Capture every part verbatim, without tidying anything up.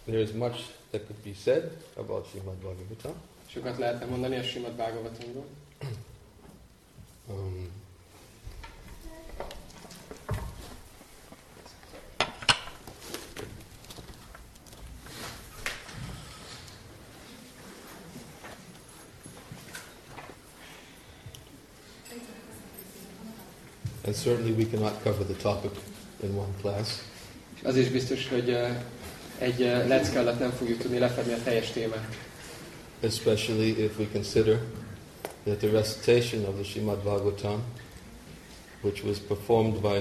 There is much that could be said about Srimad Bhagavatam. Sokat lehetne mondani a Srimad Bhagavatamról. Um, and certainly we cannot cover the topic in one class. Az is biztos, hogy uh, egy uh, lecke alatt nem fogjuk tudni lefedni a teljes témát. Especially if we consider that the recitation of the Srimad Bhagavatam, which was performed by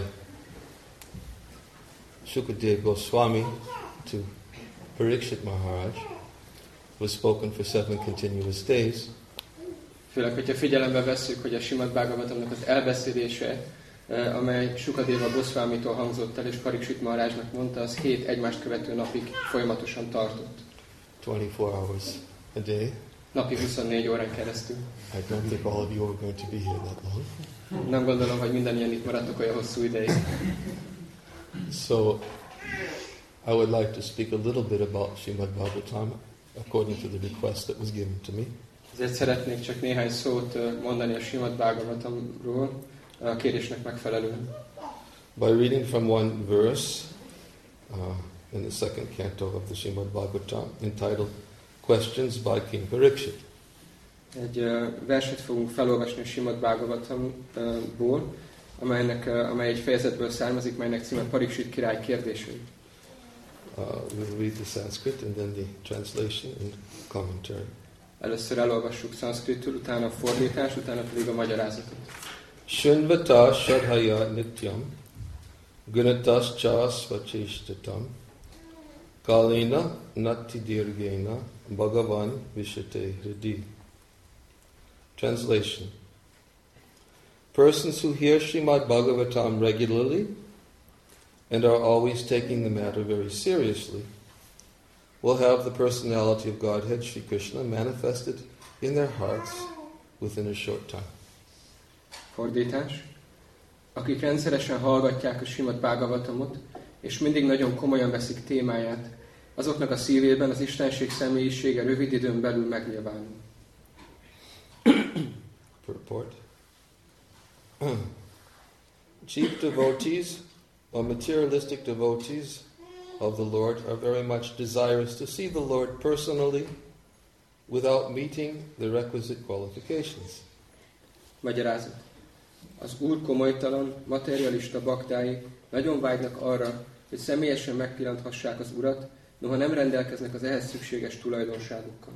Shukadeva Goswami to Parikshit Maharaj, was spoken for seven continuous days. Főleg, hogyha figyelembe vesszük, hogy a Srimad Bhagavatamnak az elbeszélése, amely Shukadeva Goswamitól hangzott el, és Parikshit Maharajnak mondta, az hét egymást követő napig folyamatosan tartott. twenty-four hours a day. Napi huszonnégy órán keresztül. I don't think all of you are going to be here that long. Nem gondolom, hogy mindannyian itt maradtok olyan hosszú ideig. So, I would like to speak a little bit about Srimad Bhagavatam according to the request that was given to me. Ezért szeretnék csak néhány szót mondani a Srimad Bhagavatamról, a kérésnek megfelelően. By reading from one verse uh, in the second canto of the Srimad Bhagavatam entitled Questions by King Parikshit. Egy uh, verset fogunk felolvasni a Srimad Bhagavatamból, amelynek, uh, amely egy fejezetből származik, melynek címe Parikshit király kérdései. Uh, we'll read the Sanskrit and then the translation and commentary. Először elolvassuk szanszkritul, utána a fordítás, utána pedig a magyarázatot. Shinvata shadhaya nityam gunatas cha svachishtatam kalina natti dirgena bhagavan vishate hridi. Translation. Persons who hear Srimad Bhagavatam regularly and are always taking the matter very seriously will have the personality of Godhead Sri Krishna manifested in their hearts within a short time. Fordítás. Akik rendszeresen hallgatják a Srimad Bhagavatamot, és mindig nagyon komolyan veszik témáját, azoknak a szívében az Istenség személyisége rövid időn belül megnyilvánul. Purport. Chief devotees or materialistic devotees of the Lord are very much desirous to see the Lord personally without meeting the requisite qualifications. Magyarázat. Az Úr komolytalan, materialista baktái nagyon vágynak arra, hogy személyesen megpillanthassák az Urat, noha nem rendelkeznek az ehhez szükséges tulajdonságokkal.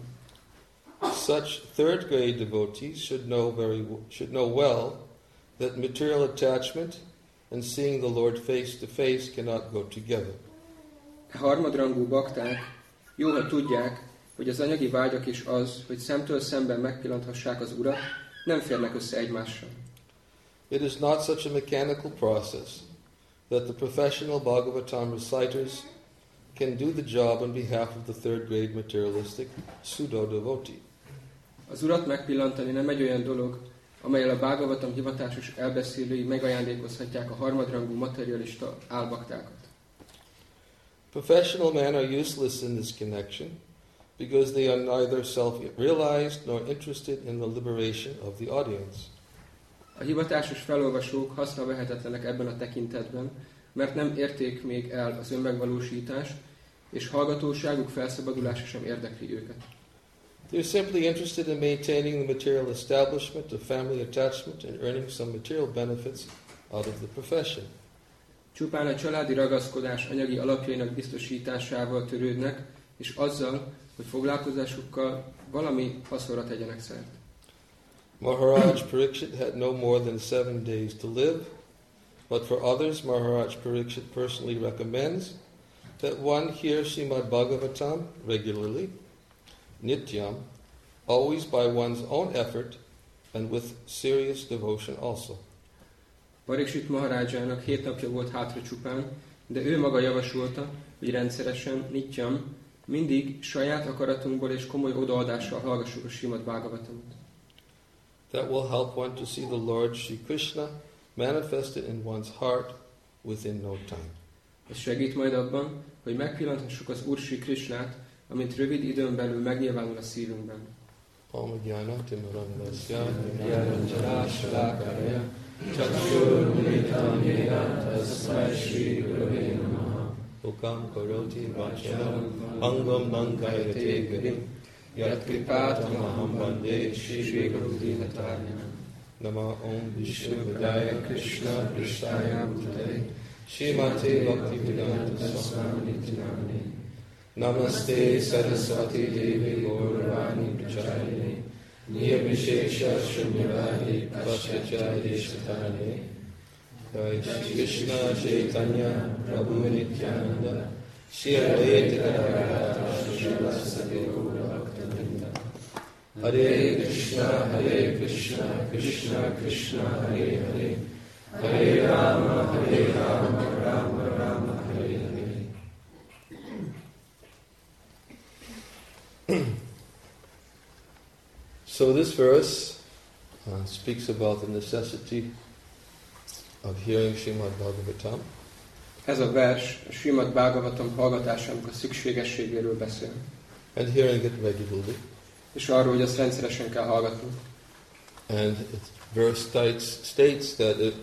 Such third grade devotees should know very should know well that material attachment and seeing the Lord face to face cannot go together. A harmadrangú bakták jó, ha tudják, hogy az anyagi vágyak és az, hogy szemtől szemben megpillanthassák az Urat, nem férnek össze egymással. It is not such a mechanical process that the professional Bhagavatam reciters can do the job on behalf of the third grade materialistic pseudo-devotee. Az Urat megpillantani nem egy olyan dolog, amellyel a Bhagavatam hivatásos elbeszélői megajándékozhatják a harmadrangú materialista álbaktákat. Professional men are useless in this connection because they are neither self-realized nor interested in the liberation of the audience. A hivatásos felolvasók hasznavehetetlenek ebben a tekintetben, mert nem érték még el az önmegvalósítást, és hallgatóságuk felszabadulása sem érdekli őket. They are simply interested in maintaining the material establishment of family attachment and earning some material benefits out of the profession. Csupán a családi ragaszkodás anyagi alapjainak biztosításával törődnek, és azzal, hogy foglalkozásukkal valami haszonra tegyenek szert. Maharaj Parikshit had no more than seven days to live, but for others Maharaj Parikshit personally recommends that one hear Srimad Bhagavatam regularly, nityam, always by one's own effort and with serious devotion also. Parikshit Maharajjának hét napja volt hátra csupán, de ő maga javasolta, hogy rendszeresen, nityam, mindig saját akaratunkból és komoly odaadással hallgassuk a Srimad Bhagavatamot. That will help one to see the Lord Sri Krishna manifested in one's heart within no time. Ez segít majd abban, hogy megpillanthassuk az Úr Sri Krishnát, amint rövid időn belül megnyilvánul a szívünkben. Omegyana Timarandasya Nyaranjanásalakarya Chakshurumilitam Yena Tasmai Shri Gurave Namaha Ukam Karoti Vachanam Angam Nankayate Gurim Yat Kripatamaham Bande Shri Guru Dinataya Nama Om Vishnu Padaya Krishna Krishnaya Bhutale Shrimate Bhaktivedanta Swami Namane Namaste Saraswati Devi Gauravani Prachayane Nirvishesha Shunyavadi Paschachayi Shatane Jai Shri Krishna Chaitanya Prabhu Nityananda Shri Advaita Gadadhara Srivasadi Gaura Bhaktavinda Hare Krishna Hare Krishna Krishna Krishna Hare Hare Hare Rama Hare Rama Rama Rama Hare Hare. So this verse uh, speaks about the necessity of hearing Srimad Bhagavatam. Ez a vers a Srimad Bhagavatam hallgatásának a szükségességéről beszél. And hearing it regularly. És arról, hogy azt rendszeresen kell hallgatni. And it verse states, states that if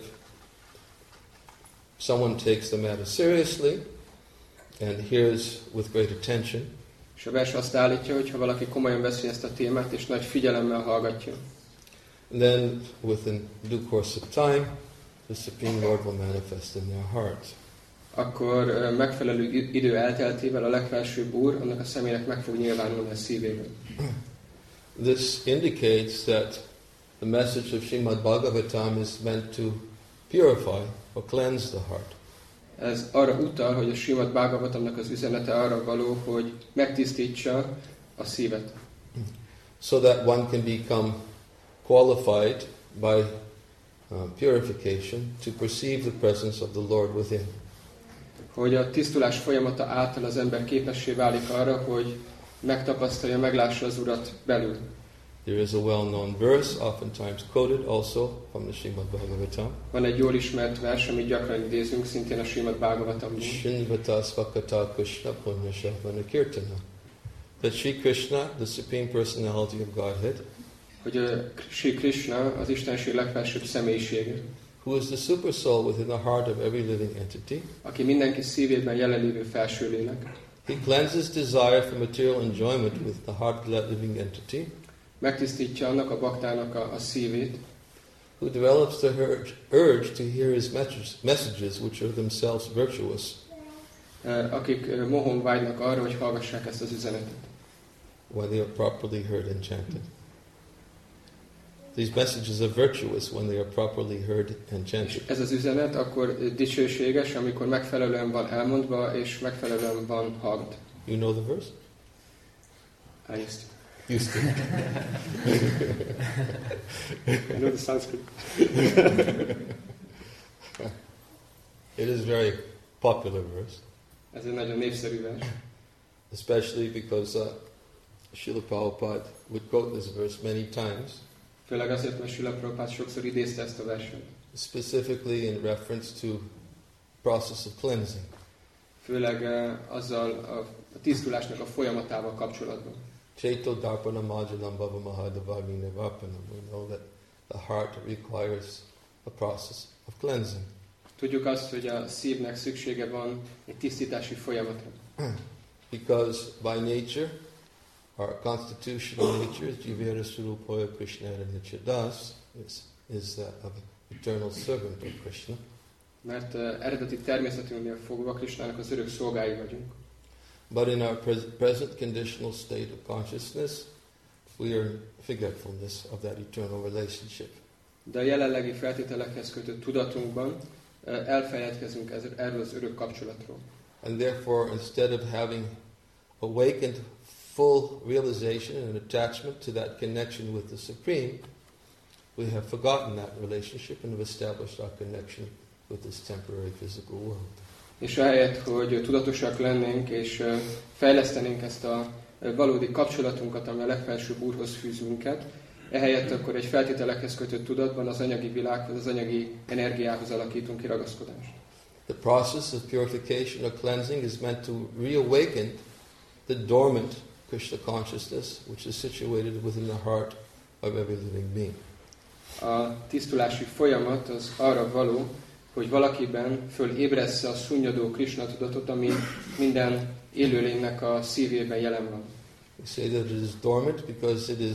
someone takes the matter seriously and hears with great attention, és a vers azt állítja, hogy ha valaki komolyan veszi ezt a témát, és nagy figyelemmel hallgatja, then within due course of time, the Supreme Lord will manifest in their heart. Akkor megfelelő idő elteltével a legfelsőbb Úr annak a személynek meg fog nyilvánulni a szívében. This indicates that the message of Srimad Bhagavatam is meant to purify or cleanse the heart. Ez arra utal, hogy a Srimad Bhagavatamnak az üzenete arra való, hogy megtisztítsa a szívet. So that one can become qualified by uh, purification to perceive the presence of the Lord within. Hogy a tisztulás folyamata által az ember képessé válik arra, hogy megtapasztalja, meglássa az Urat belül. There is a well-known verse, oftentimes quoted also from the Srimad Bhagavatam. Van egy jól ismert vers, amit gyakran idézünk, szintén a Srimad Bhagavatamból. Srinvata svakata Krishna punya shavana kirtana. That Sri Krishna, the Supreme Personality of Godhead, hogy a Sri Krishna az Istenség legfelsőbb személyisége, who is the super soul within the heart of every living entity, aki mindenki szívében jelenlévő felső lélek, he cleanses desire for material enjoyment with the heart of that living entity, megtisztítja annak a baktának a, a szívét, who develops the urge, urge to hear his messages, messages which are themselves virtuous, akik mohon vágynak arra, hogy hallgassák ezt az üzenetet. when they are properly heard and chanted. These messages are virtuous when they are properly heard and chanted. Ez az üzenet akkor dicsőséges, amikor megfelelően van elmondva, és megfelelően van hallgat. You know the verse? I used to. Used to. I know the Sanskrit. It is a very popular verse. Ez egy nagyon népszerű vers. Especially because uh, Srila Prabhupada would quote this verse many times. Főleg azért, mert Srila Prabhupada sokszor idézte ezt a verset. Specifically in reference to process of cleansing. Főleg uh, azzal a, a tisztulásnak a folyamatával kapcsolatban. Chaito darpana majalam bhava mahadavagi nivarpanam. We know that the heart requires a process of cleansing. Tudjuk azt, hogy a szívnek szüksége van egy tisztítási folyamatra. Because by nature, our constitutional nature, is Jivera Surupaya Krishna Nichadas, is, is that of an eternal servant of Krishna. Mert uh, eredeti természetünknél fogva Krishnának az örök szolgái vagyunk. But in our pres- present conditional state of consciousness, we are in forgetfulness of that eternal relationship. De a jelenlegi feltételekhez kötött tudatunkban uh, elfeledkezünk ez, erről az örök kapcsolatról. And therefore, instead of having awakened full realization and attachment to that connection with the Supreme, we have forgotten that relationship and have established our connection with this temporary physical world. És ahelyett, hogy tudatosak lennénk és fejlesztenénk ezt a valódi kapcsolatunkat, ami a legfelsőbb Úrhoz fűz minket, ehelyett akkor egy feltételekhez kötött tudatban az anyagi világhoz, az anyagi energiához alakítunk ki ragaszkodást. The process of purification or cleansing is meant to reawaken the dormant Krishna consciousness, which is situated within the heart of every living being. A tisztulási folyamat az arra való, hogy valakiben fölébressze a szunnyadó Krishna tudatot, ami minden élőlénynek a szívében jelen van. We say that it is dormant because it is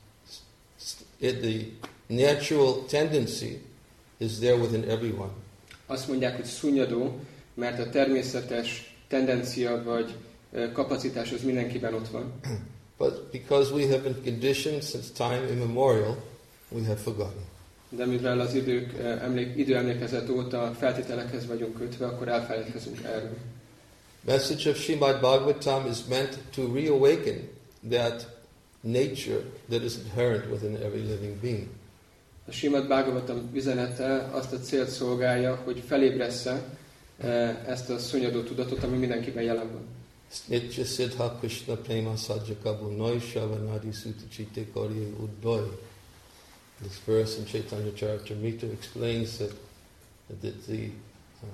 it, the natural tendency is there within everyone. Azt mondják, hogy szunnyadó, mert a természetes tendencia vagy kapacitás az mindenkiben ott van. But because we have been conditioned since time immemorial, we have forgotten. De mivel az idők, emlék, időemlékezet óta feltételekhez vagyunk kötve, akkor elfelejtkezünk erről. Message of Srimad Bhagavatam is meant to reawaken that nature that is inherent within every living being. A Srimad Bhagavatam üzenete azt a célt szolgálja, hogy felébressze ezt a szunnyadó tudatot, ami mindenkiben jelen van. Nitya siddha Krishna prema sajjakabu noi shavanadi sutta chitte karye uddoi. This verse in Chaitanya Charitamrita explains that, that the uh,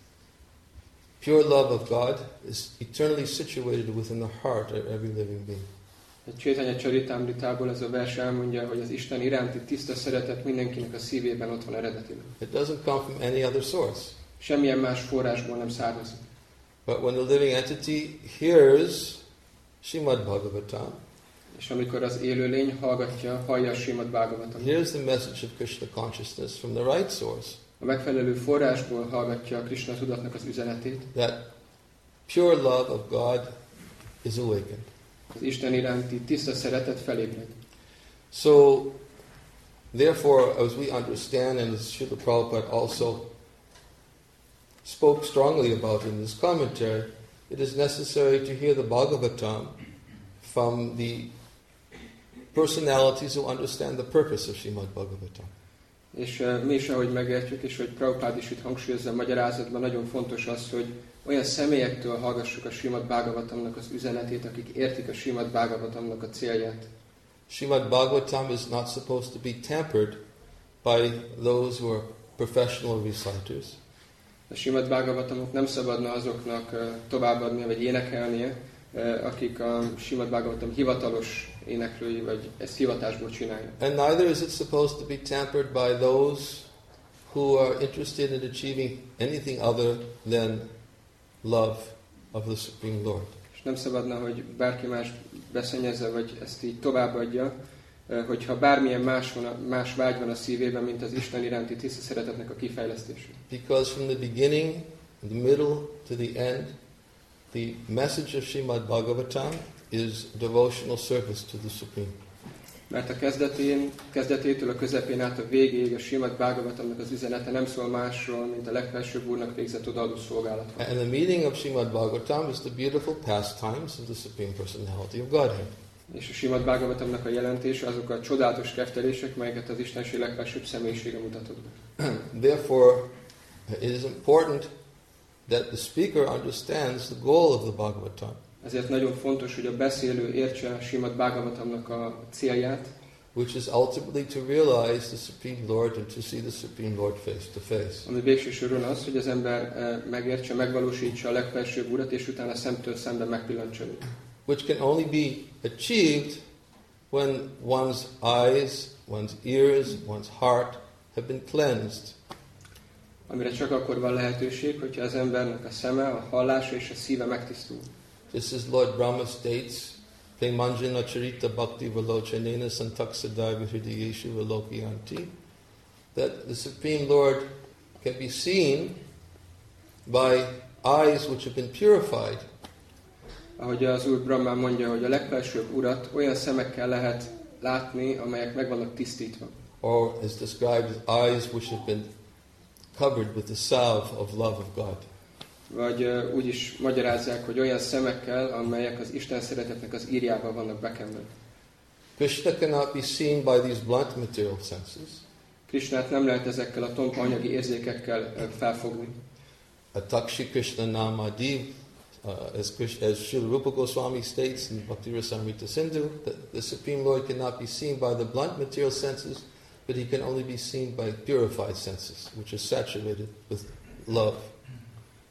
pure love of God is eternally situated within the heart of every living being. A Chaitanya Charitamritából ez a vers elmondja, hogy az Isten iránti tiszta szeretet mindenkinek a szívében ott van eredetileg. It doesn't come from any other source. Semmilyen más forrásból nem származik. But when the living entity hears Srimad Bhagavatam, és amikor az élőlény hallgatja, hallja a Srimad Bhagavatam, hears the message of Krishna consciousness from the right source, a megfelelő forrásból hallgatja a Krishna tudatnak az üzenetét, that pure love of God is awakened. Az Isten iránti tiszta szeretet felébred. So, therefore, as we understand, and as Srila Prabhupada also spoke strongly about in this commentary, it is necessary to hear the Bhagavatam from the personalities who understand the purpose of Srimad Bhagavatam. És uh, mi is, ahogy megértjük, és hogy Prabhupád is itt hangsúlyozza a magyarázatban, nagyon fontos az, hogy olyan személyektől hallgassuk a Srimad Bhagavatamnak az üzenetét, akik értik a Srimad Bhagavatamnak a célját. Srimad Bhagavatam is not supposed to be tampered by those who are professional reciters. A Srimad Bhagavatamot nem szabadna azoknak uh, továbbadnia, vagy énekelnie, uh, akik a Srimad Bhagavatam hivatalos éneklői, vagy ezt hivatásból csinálják. And neither is it supposed to be tampered by those who are interested in achieving anything other than love of the Supreme Lord. És nem szabadna, hogy bárki más beszennyezze, vagy ezt így továbbadja, hogyha bármilyen más, van a, más vágy van a szívében, mint az Isten iránti tiszta szeretetnek a kifejlesztése. Because from the beginning, the middle to the end, the message of Srimad Bhagavatam is devotional service to the Supreme. Mert a kezdetén, kezdetétől a közepén át a végéig a Srimad Bhagavatamnak az üzenete nem szól másról, mint a legfelsőbb úrnak végzett odaadó szolgálat. And the meaning of Srimad Bhagavatam is the beautiful pastimes of the Supreme Personality of Godhead. És a Srimad Bhagavatamnak a jelentése azok a csodálatos keftelések, melyeket az Istenség legfelsőbb személyisége mutatott be. Therefore, it is important that the speaker understands the goal of the Bhagavatam. Ezért nagyon fontos, hogy a beszélő értse a Srimad Bhagavatamnak a célját, which is ultimately to realize the Supreme Lord and to see the Supreme Lord face to face. ami végső soron az, hogy az ember megértse, megvalósítsa a legfelsőbb urat, és utána szemtől szemben megpillantsa őt. Which can only be achieved when one's eyes, one's ears, one's heart have been cleansed. Amire csak akkor van lehetőség, hogyha az embernek a szeme, a hallása és a szíve megtisztul. Just as Lord Brahma states, Premanjana Charita Bhakti Valochanena Santaksadaiva Hridayeshu Valokyanti, that the Supreme Lord can be seen by eyes which have been purified. Ahogy az Úr Brahma mondja, hogy a legfelsőbb urat olyan szemekkel lehet látni, amelyek meg vannak tisztítva. Or as described as eyes which have been covered with the salve of love of God. Vagy uh, úgy is magyarázzák, hogy olyan szemekkel, amelyek az Isten szeretetnek az írjában vannak bekenve. Krishna cannot be seen by these blunt material senses. Krishnát nem lehet ezekkel a tompa anyagi érzékekkel uh, felfogni. Atakshi Krishna Namadiv, uh, as, as Srila Rupa Goswami states in Bhakti Rasamrita Sindhu, that the Supreme Lord cannot be seen by the blunt material senses, but he can only be seen by purified senses, which are saturated with love.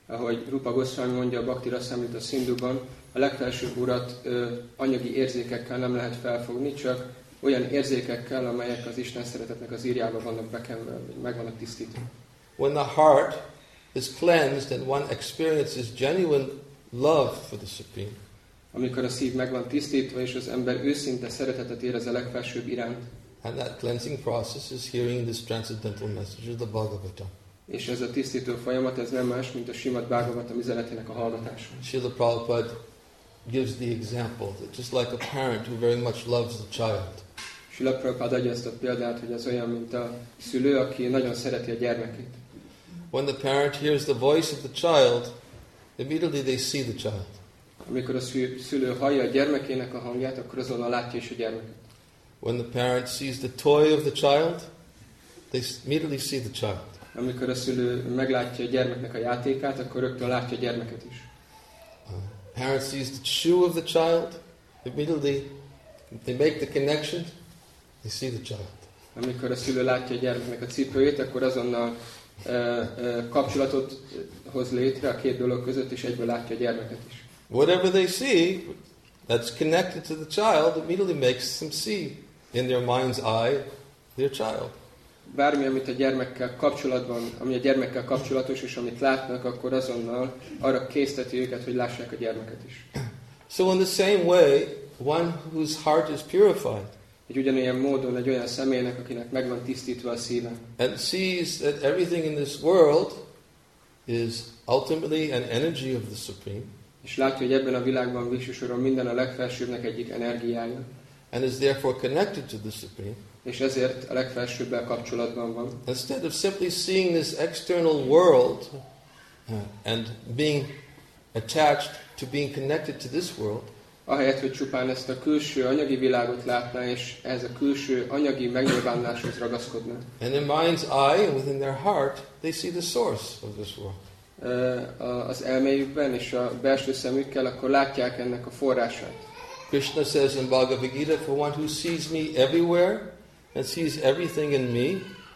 Ahogy Rupa Goswami mondja a Bhakti Rasamrita Sindhuban, a legfelsőbb urat ö, anyagi érzékekkel nem lehet felfogni, csak olyan érzékekkel, amelyek az Isten szeretetnek az írjába vannak bekenve, meg vannak tisztítva. When the heart is cleansed and one experiences genuine love for the Supreme, amikor a szív meg van tisztítva, és az ember őszinte szeretetet érez a legfelsőbb iránt, and that cleansing process is hearing this transcendental message of the Bhagavatam. és ez a tisztító folyamat, ez nem más, mint a Srimad Bhagavatam üzenetének a hallgatása. Srila Prabhupada gives the example that just like a parent who very much loves the child, Srila Prabhupada adja ezt a példát, hogy az olyan, mint a szülő, aki nagyon szereti a gyermekét. when the parent hears the voice of the child, immediately they see the child. Amikor a szülő hallja a gyermekének a hangját, akkor azonnal látja is a gyermeket. When the parent sees the toy of the child, they immediately see the child. Amikor a szülő meglátja a gyermeknek a játékát, akkor rögtön látja a gyermeket is. Uh, parent sees the shoe of the child, immediately they make the connection, they see the child. Amikor a szülő látja a gyermeknek a cipőjét, akkor azonnal uh, uh, kapcsolatot hoz létre a két dolog között, és egyből látja a gyermeket is. Whatever they see that's connected to the child immediately makes them see in their mind's eye their child. Bármi, amit a gyermekkel kapcsolatban, ami a gyermekkel kapcsolatos, és amit látnak, akkor azonnal arra készteti őket, hogy lássák a gyermeket is. So in the same way, one whose heart is purified Egy ugyanilyen módon egy olyan személynek, akinek meg van tisztítva a szíve, and sees that everything in this world is ultimately an energy of the Supreme, és látja, hogy ebben a világban végső soron minden a legfelsőbbnek egyik energiája, and is therefore connected to the Supreme, és ezért a legfelsőbbel kapcsolatban van. instead of simply seeing this external world uh, and being attached to being connected to this world, Ahelyett, hogy csupán ezt a külső anyagi világot látná, és ehhez a külső anyagi megnyilvánuláshoz ragaszkodna. and in mind's eye and within their heart, they see the source of this world. Az elméjükben és a belső szemükkel, akkor látják ennek a forrását. Krishna says in Bhagavad Gita, for one who sees me everywhere and sees everything in me,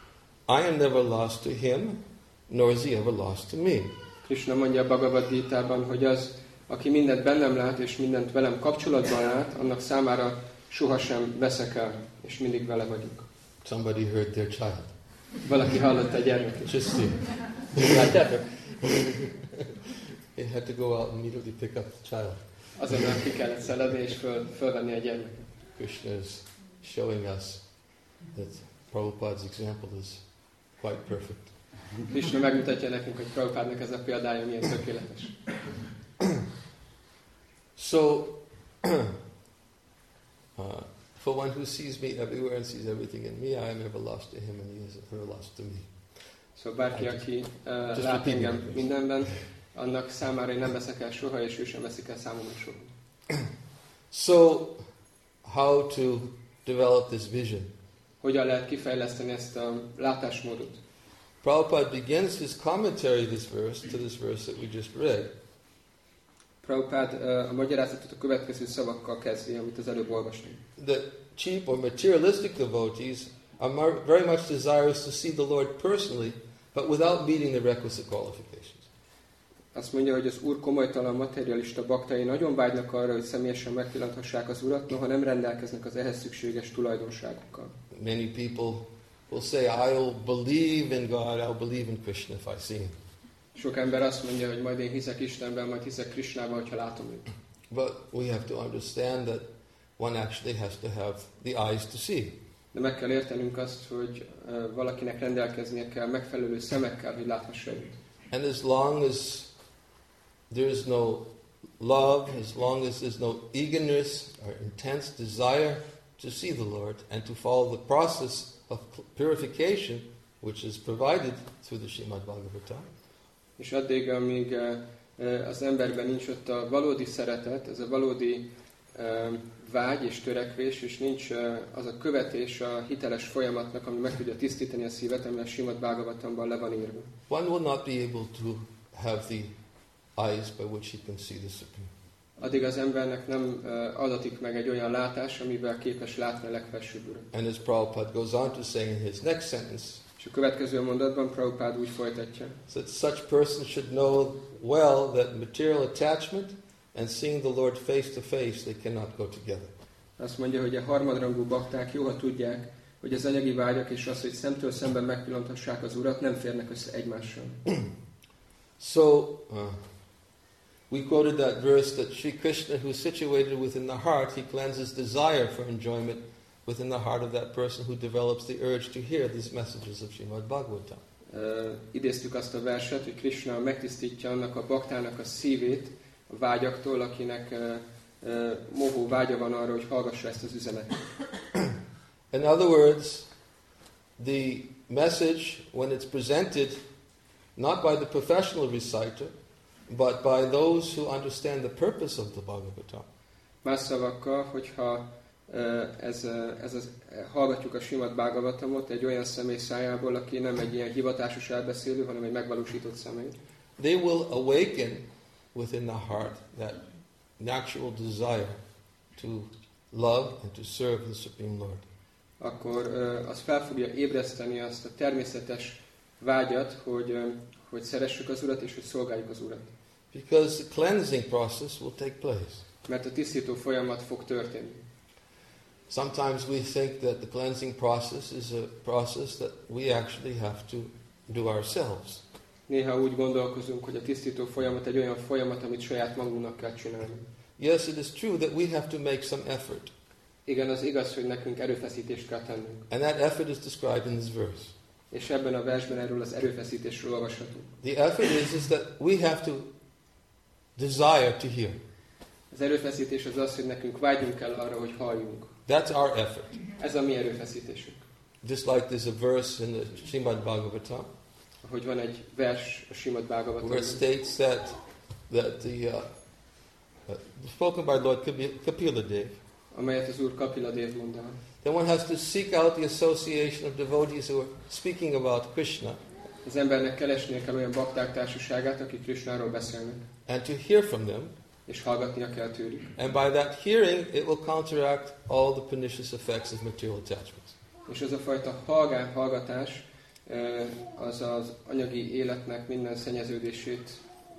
I am never lost to him, nor is he ever lost to me. Krishna mondja a Bhagavad Gitában, hogy az, aki mindent bennem lát és mindent velem kapcsolatban lát, annak számára sohasem veszek el, és mindig vele vagyok. Somebody heard their child. Valaki hallotta a gyermekét. Just see. Látjátok? He had to go out and immediately pick up the child. Azonnal ki kellett szeledni és föl, fölvenni a gyermeket. Krishna is showing us that Prabhupada's example is quite perfect. Krishna megmutatja nekünk, hogy Prabhupádnak ez a példája milyen tökéletes. So, uh, for one who sees me everywhere and sees everything in me, I am ever lost to him and he is ever lost to me. Szóval bárki, aki uh, lát engem mindenben, annak számára én nem veszek el soha, és ő sem veszik el számomra soha. So, how to develop this vision? Hogyan lehet kifejleszteni ezt a látásmódot? Prabhupada begins his commentary this verse to this verse that we just read. Prabhupád a magyarázatot a következő szavakkal kezdi, amit az előbb olvastunk. The cheap or materialistic devotees are mar- very much desirous to see the Lord personally, but without meeting the requisite qualifications. Azt mondja, hogy az Úr komolytalan materialista baktai nagyon vágynak arra, hogy személyesen megpillanthassák az Urat, noha nem rendelkeznek az ehhez szükséges tulajdonságokkal. Many people will say, I'll believe in God, I'll believe in Krishna if I see him. Sok ember azt mondja, hogy majd én hiszek Istenben, majd hiszek Krishnában, hogyha látom őt. But we have to understand that one actually has to have the eyes to see. De meg kell értenünk azt, hogy uh, valakinek rendelkeznie kell megfelelő szemekkel, hogy láthassa őt. And as long as there is no love, as long as there's no eagerness or intense desire to see the Lord and to follow the process of purification which is provided through the Srimad Bhagavatam, És addig, amíg uh, az emberben nincs ott a valódi szeretet, ez a valódi uh, vágy és törekvés, és nincs uh, az a követés a hiteles folyamatnak, ami meg tudja tisztítani a szívet, ami a Srimad Bhagavatamban le van írva. one will not be able to have the eyes by which he can see the Supreme. Addig az embernek nem uh, adatik meg egy olyan látás, amivel képes látni a legfelsőbb Urat. And as Prabhupada goes on to say in his next sentence, És a következő mondatban Prabhupád úgy folytatja. So that such persons should know well that material attachment and seeing the Lord face to face, they cannot go together. Azt mondja, hogy a harmadrangú bakták jó, ha tudják, hogy az anyagi vágyak és az, hogy szemtől szemben megpillanthassák az Urat, nem férnek össze egymással. So, uh, we quoted that verse that Sri Krishna, who is situated within the heart, he cleanses desire for enjoyment within the heart of that person who develops the urge to hear these messages of Srimad Bhagavatam. Uh, idéztük azt a verset, hogy Krishna megtisztítja annak a baktának a szívét a vágyaktól, akinek uh, uh, mohó vágya van arra, hogy hallgassa ezt az üzenetet. In other words, the message, when it's presented not by the professional reciter, but by those who understand the purpose of the Bhagavatam. Más szavakkal, hogyha ez, ez az, hallgatjuk a Srimad Bhagavatamot egy olyan személy szájából, aki nem egy ilyen hivatásos elbeszélő, hanem egy megvalósított személy. They will awaken within the heart that natural desire to love and to serve the Supreme Lord. Akkor az fel fogja ébreszteni azt a természetes vágyat, hogy, hogy szeressük az Urat és hogy szolgáljuk az Urat. Because the cleansing process will take place. Mert a tisztító folyamat fog történni. Sometimes we think that the cleansing process is a process that we actually have to do ourselves. Néha úgy gondolkozunk, hogy a tisztító folyamat egy olyan folyamat, amit saját magunknak kell csinálni. Yes, it is true that we have to make some effort. Igen, az igaz, hogy nekünk erőfeszítést kell tennünk. And that effort is described in this verse. És ebben a versben erről az erőfeszítésről olvashatunk. The effort is, is that we have to desire to hear. Az erőfeszítés az az, hogy nekünk vágyunk el arra, hogy halljunk. That's our effort. Ez a mi erőfeszítésünk. Just like there's a verse in the Srimad Bhagavatam, Hogy van egy vers a Srimad Bhagavatamban, where it states that that the uh, uh, spoken by Lord Kapil- Kapila Dev, amelyet az Úr Kapila Dev mond el. that one has to seek out the association of devotees who are speaking about Krishna, Az embernek keresnie kell olyan bakták társaságát, akik Krishnáról beszélnek, and to hear from them. és hallgatnia kell tőlük. And by that hearing, it will counteract all the pernicious effects of material attachments. És ez a fajta hallgán, hallgatás, az az anyagi életnek minden szennyeződését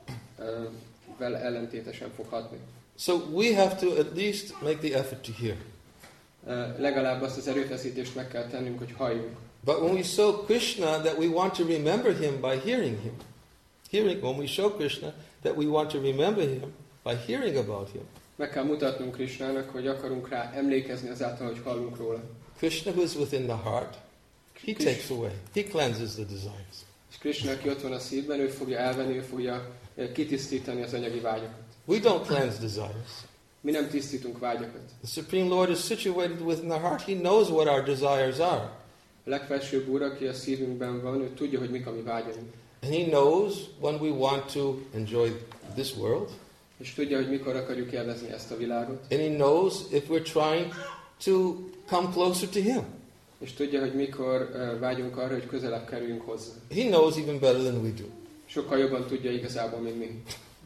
vel ellentétesen fog hatni. So we have to at least make the effort to hear. Legalább azt az erőfeszítést meg kell tennünk, hogy halljunk. But when we show Krishna that we want to remember him by hearing him, hearing when we show Krishna that we want to remember him by hearing about him. Meg kell mutatnunk Krishnának, hogy akarunk rá emlékezni azáltal, hogy hallunk róla. Krishna who is within the heart, he takes away, he cleanses the desires. És Krishna, aki ott van a szívben, ő fogja elvenni, ő fogja kitisztítani az anyagi vágyakat. We don't cleanse desires. Mi nem tisztítunk vágyakat. The Supreme Lord is situated within the heart. He knows what our desires are. A legfelsőbb Úr, aki a szívünkben van, ő tudja, hogy mik a mi vágyaink. And he knows when we want to enjoy this world. És tudja, hogy mikor akarjuk élvezni ezt a világot. And he knows if we're trying to come closer to him. És tudja, hogy mikor uh, vágyunk arra, hogy közelebb kerüljünk hozzá. He knows even better than we do. Sokkal jobban tudja igazából, mint mi.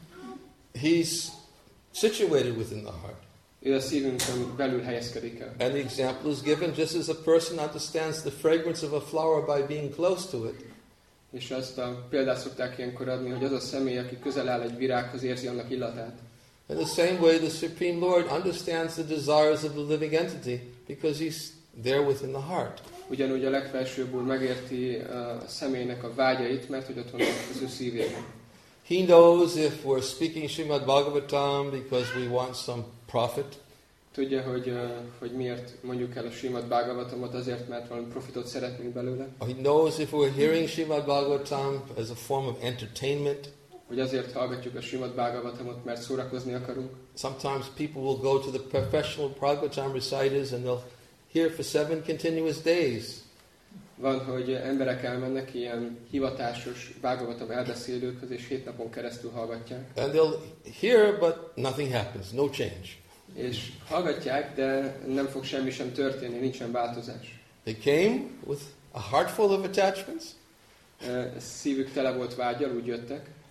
He's situated within the heart. Ő a szívünkön belül helyezkedik el. And the example is given just as a person understands the fragrance of a flower by being close to it. És azt a példát szokták ilyenkor adni, hogy az a személy, aki közel áll egy virághoz, érzi annak illatát. In the same way, the Supreme Lord understands the desires of the living entity because he's there within the heart. Ugyanúgy a legfelsőbb Úr megérti a személynek a vágyait, mert hogy ott van az ő szívében. He knows if we're speaking Srimad Bhagavatam because we want some profit. Tudja, hogy, uh, hogy miért mondjuk el a Srimad Bhagavatamot, azért, mert valami profitot szeretnénk belőle. He knows if we're hearing Srimad Bhagavatam as a form of entertainment. Hogy azért hallgatjuk a Srimad Bhagavatamot, mert szórakozni akarunk. Sometimes people will go to the professional Bhagavatam reciters and they'll hear for seven continuous days. Van, hogy emberek elmennek ilyen hivatásos Bhagavatam elbeszélőkhöz, és hét napon keresztül hallgatják. And they'll hear, but nothing happens, no change. És hallgatják, de nem fog semmi sem történni, nincsen változás. They came with a heart full of attachments. Szívük tele volt vággyal, úgy jöttek.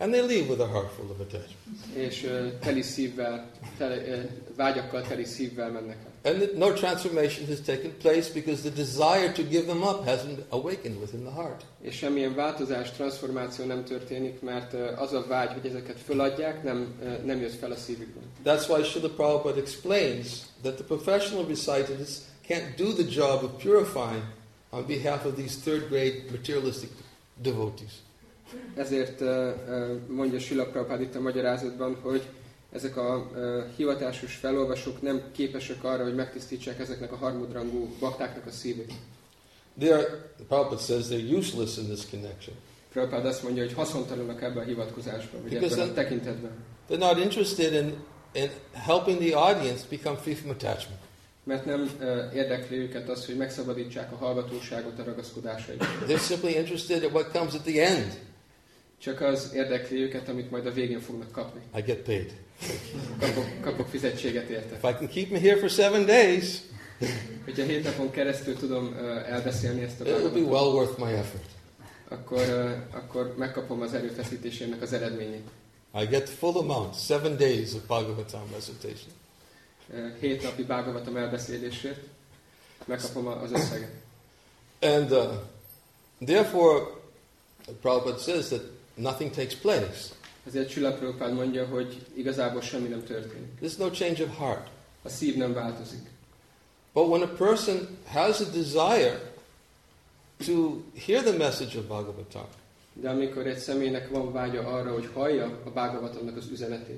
And they leave with a heart full of attachment. És uh, teli szívvel, tele, uh, vágyakkal teli szívvel mennek el. And that no transformation has taken place because the desire to give them up hasn't awakened within the heart. És semmilyen változás, transformáció nem történik, mert uh, az a vágy, hogy ezeket föladják, nem, uh, nem jött fel a szívükben. That's why Srila Prabhupada explains that the professional recitatives can't do the job of purifying on behalf of these third grade materialistic devotees. Ezért uh, mondja Srila Prabhupada itt a magyarázatban, hogy ezek a uh, hivatásos felolvasók nem képesek arra, hogy megtisztítsák ezeknek a harmadrangú baktáknak a szívét. They are, Prabhupada says they're useless in this connection. Prabhupada azt mondja, hogy haszontalanok ebben a hivatkozásban, vagy Because ebben a tekintetben. They're not interested in, in helping the audience become free from attachment. Mert nem uh, érdekli őket az, hogy megszabadítsák a hallgatóságot a ragaszkodásaikat. They're simply interested in what comes at the end. Csak az érdekli őket, amit majd a végén fognak kapni. I get paid. Kapok, kapok fizetséget érte. If I can keep me here for seven days, hogyha hét napon keresztül tudom uh, elbeszélni ezt a it will be Bhagavatot, well worth my effort. akkor, uh, akkor megkapom az erőfeszítésének az eredményét. I get full amount, seven days of Bhagavatam recitation. Uh, hét napi Bhagavatam elbeszélésért megkapom az összeget. And uh, therefore, Prabhupada says that nothing takes place. Ezért Srila Prabhupada mondja, hogy igazából semmi nem történik. There's no change of heart. A szív nem változik. But when a person has a desire to hear the message of Bhagavatam, De amikor egy személynek van vágya arra, hogy hallja a Bhagavatamnak az üzenetét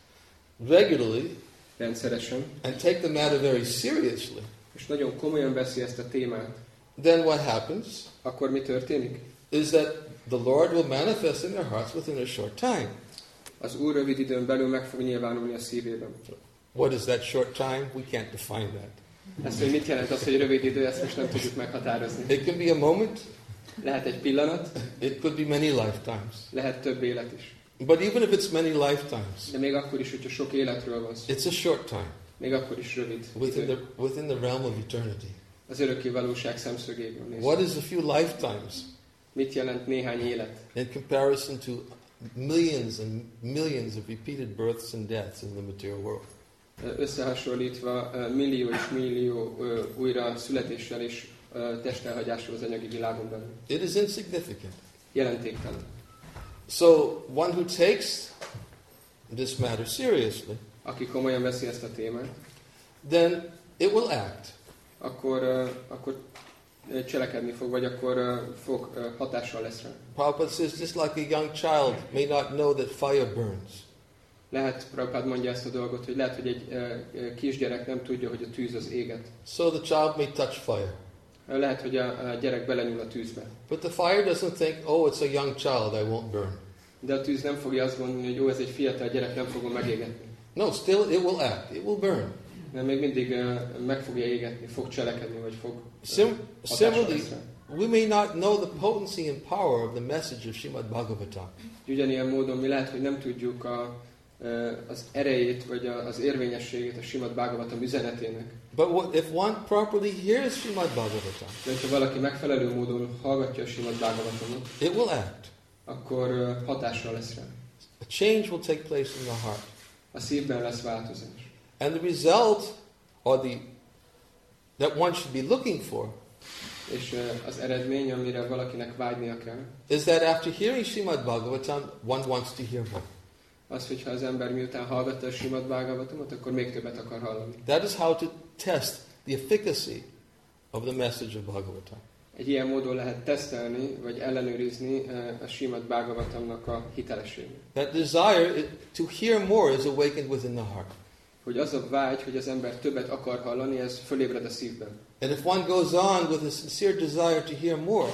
regularly, rendszeresen, and take the matter very seriously, és nagyon komolyan veszi ezt a témát, then what happens akkor mi történik? is that the Lord will manifest in their hearts within a short time. Az Úr rövid időn belül meg fog nyilvánulni a szívében. What is that short time? We can't define that. Ezt, hogy mit jelent az, hogy rövid idő, ezt most nem tudjuk meghatározni. It can be a moment. Lehet egy pillanat, It could be many lifetimes. lehet több élet is. But even if it's many lifetimes, De még akkor is, hogyha sok életről van szó, it's a short time még akkor is rövid within idő. the, within the realm of eternity. Az örökké valóság szemszögéből nézve. What is a few lifetimes Mit jelent néhány élet? in comparison to millions and millions of repeated births and deaths in the material world? Összehasonlítva millió és millió újra születéssel és testelhagyással az anyagi világon belül. It is insignificant. Jelentéktelen. So one who takes this matter seriously, Aki komolyan veszi ezt a témát, then it will act. akkor, akkor cselekedni fog, vagy akkor fog hatással lesz rá. Prabhupada says, just like a young child may not know that fire burns. Lehet, Prabhupada mondja ezt a dolgot, hogy lehet, hogy egy uh, kisgyerek nem tudja, hogy a tűz az éget. So the child may touch fire. Lehet, hogy a, a gyerek belenyúl a tűzbe. But the fire doesn't think, oh, it's a young child, I won't burn. De a tűz nem fogja azt gondolni, hogy jó, ez egy fiatal gyerek, nem fogom megégetni. No, still it will act. It will burn. De még mindig uh, meg fogja égetni, fog cselekedni, vagy fog Sim- hatással similarly, lesz rá. we may not know the potency and power of the message of Srimad Bhagavatam. Ugyanilyen módon mi lehet, hogy nem tudjuk a, az erejét, vagy az érvényességét a Srimad Bhagavatam üzenetének. But what, if one properly hears Srimad Bhagavatam, De ha valaki megfelelő módon hallgatja a Srimad Bhagavatamot, it will act. akkor hatással lesz rá. A change will take place in the heart. A szívben lesz változás. And the result, or the that one should be looking for, És az eredmény, amire valakinek vágynia kell, is that after hearing Srimad Bhagavatam, one wants to hear more. az, hogyha az ember miután hallgatta a Srimad Bhagavatamot, akkor még többet akar hallani. That is how to test the efficacy of the message of Bhagavatam. Egy ilyen módon lehet tesztelni, vagy ellenőrizni a Srimad Bhagavatamnak a hitelességét. That desire to hear more is awakened within the heart. Hogy az a vágy, hogy az ember többet akar hallani, ez fölébred a szívben. And if one goes on with a sincere desire to hear more,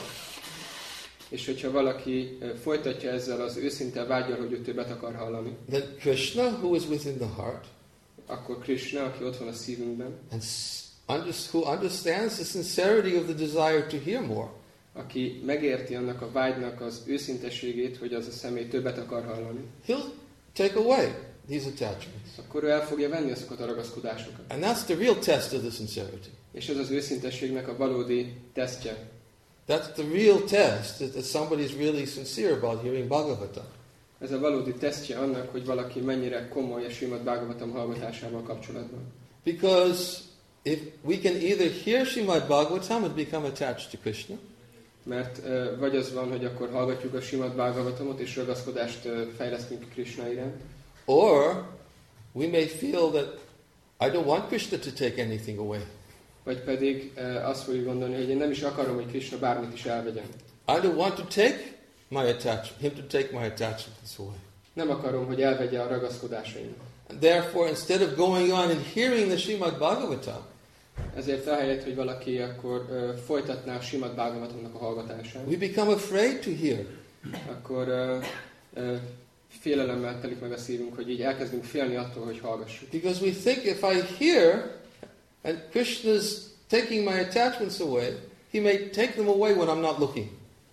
és hogyha valaki folytatja ezzel az őszinte vággyal, hogy ő többet akar hallani, then Krishna, who is within the heart, akkor Krishna, aki ott van a szívünkben, and who understands the sincerity of the desire to hear more, aki megérti annak a vágynak az őszintességét, hogy az a személy többet akar hallani, he'll take away these attachments. akkor ő el fogja venni azokat a ragaszkodásokat. And that's the real test of the sincerity. És ez az őszintességnek a valódi tesztje. That's the real test, that somebody is really sincere about hearing Bhagavatam. Ez a valódi tesztje annak, hogy valaki mennyire komoly a Srimad Bhagavatam hallgatásával kapcsolatban. Because if we can either hear Srimad Bhagavatam and become attached to Krishna, mert uh, vagy az van, hogy akkor hallgatjuk a Srimad Bhagavatamot, és ragaszkodást uh, fejlesztünk Krishna iránt, or we may feel that I don't want Krishna to take anything away. Vagy pedig uh, azt fogjuk gondolni, hogy én nem is akarom, hogy Krishna bármit is elvegyen. I don't want to take my attachment, him to take my attachments away. Nem akarom, hogy elvegye a ragaszkodásaimat. And therefore, instead of going on and hearing the Srimad Bhagavatam, ezért ahelyett, hogy valaki akkor uh, folytatná a Srimad Bhagavatamnak a hallgatását, we become afraid to hear. Akkor uh, uh, félelemmel telik meg a szívünk, hogy így elkezdünk félni attól, hogy hallgassuk. Because we think if I hear and Krishna's taking my attachments away, he may take them away when I'm not looking.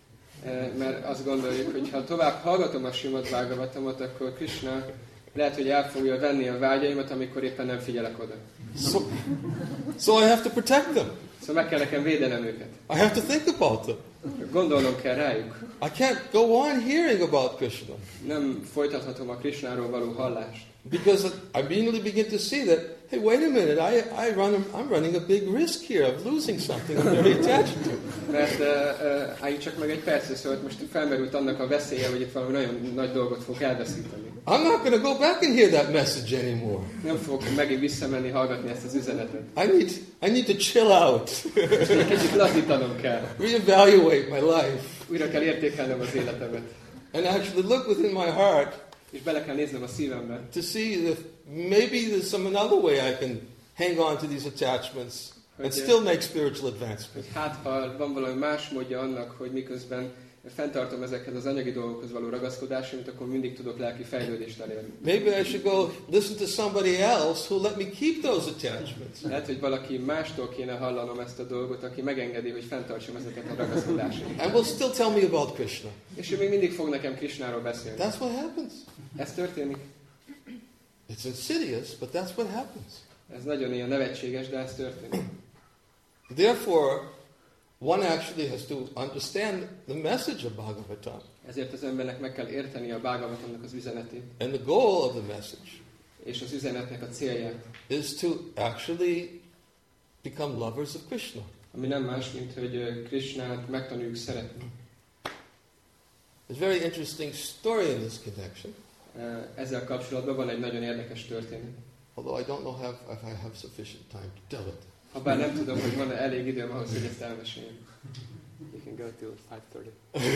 Uh, mert azt gondoljuk, hogy ha tovább hallgatom a Srimad Bhagavatamot, akkor Krishna lehet, hogy el fogja venni a vágyaimat, amikor éppen nem figyelek oda. So, so I have to protect them. Szóval meg kell nekem védenem őket. I have to think about them. Gondolnom kell rájuk. I can't go on hearing about Krishna. Nem folytathatom a Krishnáról való hallást. Because I immediately begin to see that, hey, wait a minute, I, I run, I'm running a big risk here of losing something I'm very attached to. Mert uh, uh, állj csak meg egy percre, szóval most felmerült annak a veszélye, hogy itt valami nagyon nagy dolgot fog elveszíteni. I'm not going to go back and hear that message anymore. Nem fogok megint visszamenni, hallgatni ezt az üzenetet. I need, I need to chill out. Egy kicsit lazítanom kell. Reevaluate my life. Újra kell értékelnem az életemet. And actually look within my heart. És bele kell néznem a szívembe. To see if maybe there's some another way I can hang on to these attachments and still make spiritual advancement. Hát, ha van valami más módja annak, hogy miközben fenntartom ezekhez az anyagi dolgokhoz való ragaszkodásomat, akkor mindig tudok lelki fejlődést elérni. Maybe I should go listen to somebody else who let me keep those attachments. Lehet, hogy valaki mástól kéne hallanom ezt a dolgot, aki megengedi, hogy fenntartsam ezeket a ragaszkodásokat. And will still tell me about Krishna. És ő még mindig fog nekem Krishnáról beszélni. That's what happens. Ez történik. It's insidious, but that's what happens. Ez nagyon ilyen nevetséges, de ez történik. Therefore, one actually has to understand the message of Bhagavatam. Ezért az embernek meg kell érteni a Bhagavatamnak az üzenetét. And the goal of the message és az üzenetnek a célját. Is to actually become lovers of Krishna. Ami nem más, mint hogy Krishnát megtanuljuk szeretni. There's a very interesting story in this connection. Ezzel kapcsolatban van egy nagyon érdekes történet. Although I don't know have, if I have sufficient time to tell it. Habár nem tudom, hogy van elég időm ahhoz, hogy ezt elmeséljem. You can go till five thirty.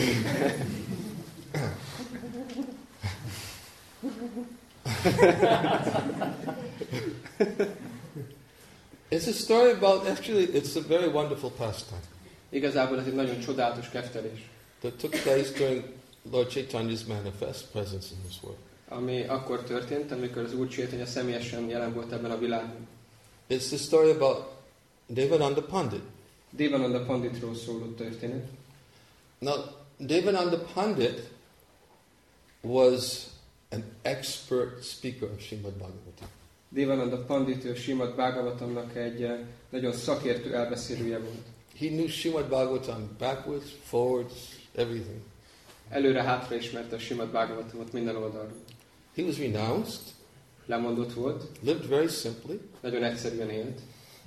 It's a story about, actually, it's a very wonderful pastime. Igazából ez egy nagyon csodálatos keftelés. That took place during Lord Chaitanya's manifest presence in this world. Ami akkor történt, amikor az Úr Chaitanya személyesen jelen volt ebben a világban. It's the story about Devananda Pandit. Devananda Panditról szóló történet. Now, Devananda Pandit was an expert speaker of Srimad Bhagavatam. Devananda Pandit ő Srimad Bhagavatamnak egy nagyon szakértő elbeszélője volt. He knew Srimad Bhagavatam backwards, forwards, everything. Előre-hátra ismerte a Srimad Bhagavatamot minden oldalról. He was renounced. Lemondott volt. Lived very simply. Nagyon egyszerűen élt.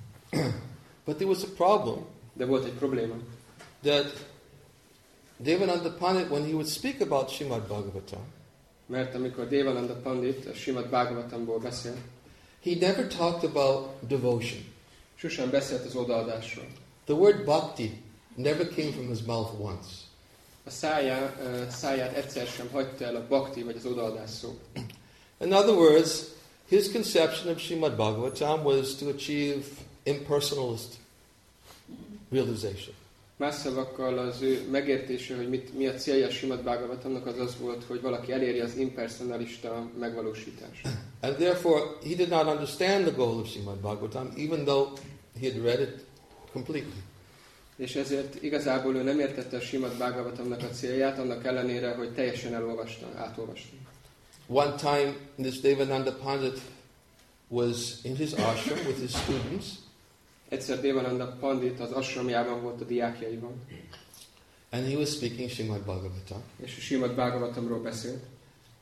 But there was a problem. De volt egy probléma. That Devananda Pandit, when he would speak about Srimad Bhagavatam, mert amikor Devananda Pandit a Srimad Bhagavatamból beszél, he never talked about devotion. Sosem beszélt az odaadásról. The word bhakti never came from his mouth once. A szájá, uh, száját egyszer sem hagyta el a bhakti vagy az odaadás szó. In other words, his conception of Srimad Bhagavatam was to achieve impersonalist realization. Más szavakkal az ő megértése, hogy mit, mi a célja a Srimad Bhagavatamnak, az az volt, hogy valaki eléri az impersonalista megvalósítást. And therefore, he did not understand the goal of Srimad Bhagavatam, even though he had read it completely. És ezért igazából ő nem értette a Srimad Bhagavatamnak a célját, annak ellenére, hogy teljesen elolvasta, átolvasta. One time, this Devananda Pandit was in his ashram with his students. Egyszer Devananda Pandit az ashramjában volt a diákjaival. And he was speaking Srimad Bhagavatam. És a Srimad Bhagavatamról beszélt.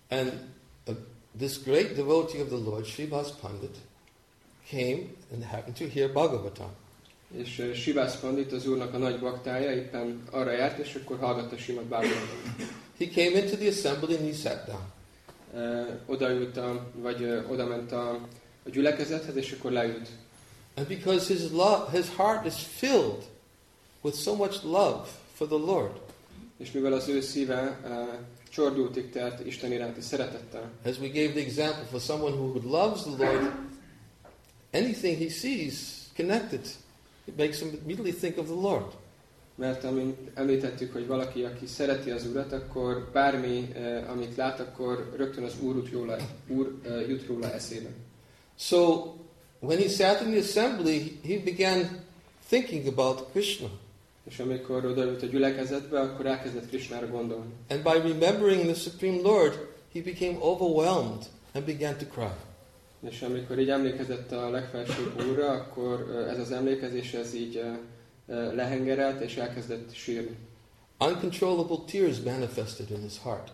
And uh, this great devotee of the Lord, Srivas Pandit, came and happened to hear Bhagavatam. És uh, Srivas Pandit, az úrnak a nagy baktája, éppen arra járt, és akkor hallgatta Srimad Bhagavatam. He came into the assembly and he sat down. Uh, odaült, a, vagy uh, oda ment a, a gyülekezethez, és akkor leült. And because his love, his heart is filled with so much love for the Lord. És mivel az ő szíve uh, csordultig telt Isten iránti szeretettel. As we gave the example for someone who loves the Lord, anything he sees connected, it makes him immediately think of the Lord. Mert amint említettük, hogy valaki, aki szereti az Urat, akkor bármi, uh, amit lát, akkor rögtön az Úr jut róla, Úr, uh, jut róla eszébe. So, when he sat in the assembly, he began thinking about Krishna. És amikor odaült a gyülekezetbe, akkor elkezdett Krishnára gondolni. And by remembering the Supreme Lord, he became overwhelmed and began to cry. És amikor így emlékezett a legfelsőbb Úrra, akkor ez az emlékezés ez így lehengerelt, és elkezdett sírni. Uncontrollable tears manifested in his heart.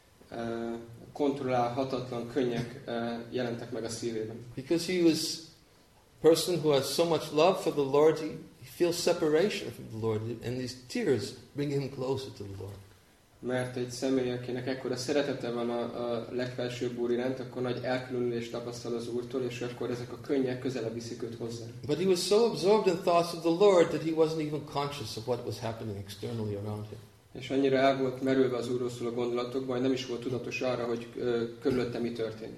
Kontrollálhatatlan könnyek jelentek meg a szívében. Because he was a person who has so much love for the Lord, he, he feels separation from the Lord, and these tears bring him closer to the Lord. Mert egy személy, akinek ekkora szeretete van a, a legfelsőbb Úr iránt, akkor nagy elkülönülést tapasztal az Úrtól, és akkor ezek a könnyek közelebb viszik őt hozzá. But he was so absorbed in thoughts of the Lord that he wasn't even conscious of what was happening externally around him. És annyira el volt merülve az Úrról szóló gondolatokban, hogy nem is volt tudatos arra, hogy uh, körülötte mi történik.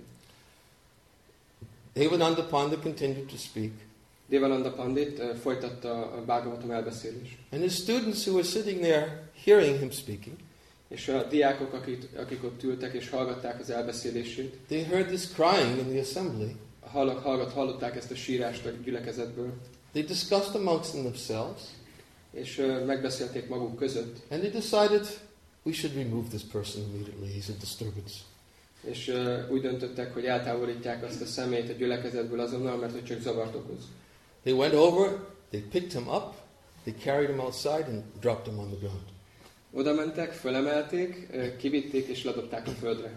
Devananda Pandit continued to speak. Devananda Pandit uh, folytatta a Bhagavatam elbeszélést. And his students who were sitting there hearing him speaking, és a diákok, akik, akik ott ültek és hallgatták az elbeszélését, they heard this crying in the assembly. Hallott, hallott, hallották ezt a sírást a gyülekezetből. They discussed amongst themselves. És uh, megbeszélték maguk között. And they decided we should remove this person immediately. He's a disturbance. És uh, úgy döntöttek, hogy eltávolítják azt a személyt a gyülekezetből azonnal, mert hogy csak zavart okoz. They went over, they picked him up, they carried him outside and dropped him on the ground. Oda mentek, fölemelték, uh, kivitték és ledobták a földre.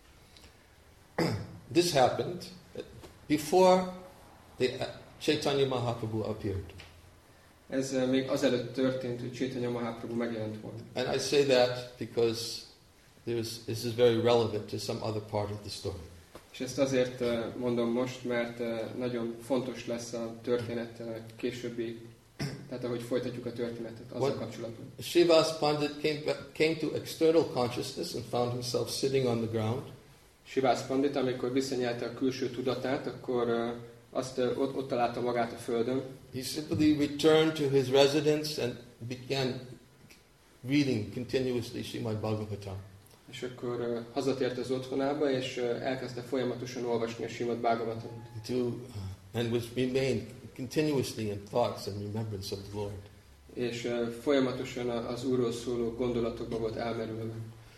This happened before the Chaitanya Mahaprabhu appeared. Ez uh, még azelőtt történt, hogy Chaitanya Mahaprabhu megjelent volna. And I say that because there's, this is very relevant to some other part of the story. És ezt azért uh, mondom most, mert uh, nagyon fontos lesz a történet uh, későbbi, tehát ahogy folytatjuk a történetet, azzal kapcsolatban. Srivas Pandit came, back, came to external consciousness and found himself sitting on the ground. Srivas Pandit, amikor visszanyelte a külső tudatát, akkor uh, azt uh, ott, ott találta magát a földön. He simply returned to his residence and began reading continuously Srimad Bhagavatam. És akkor uh, hazatért az otthonába, és uh, elkezdte folyamatosan olvasni a Srimad Bhagavatamot. To, uh, and was remained continuously in thoughts and remembrance of the Lord. És uh, folyamatosan az Úrról szóló gondolatokba volt elmerülve.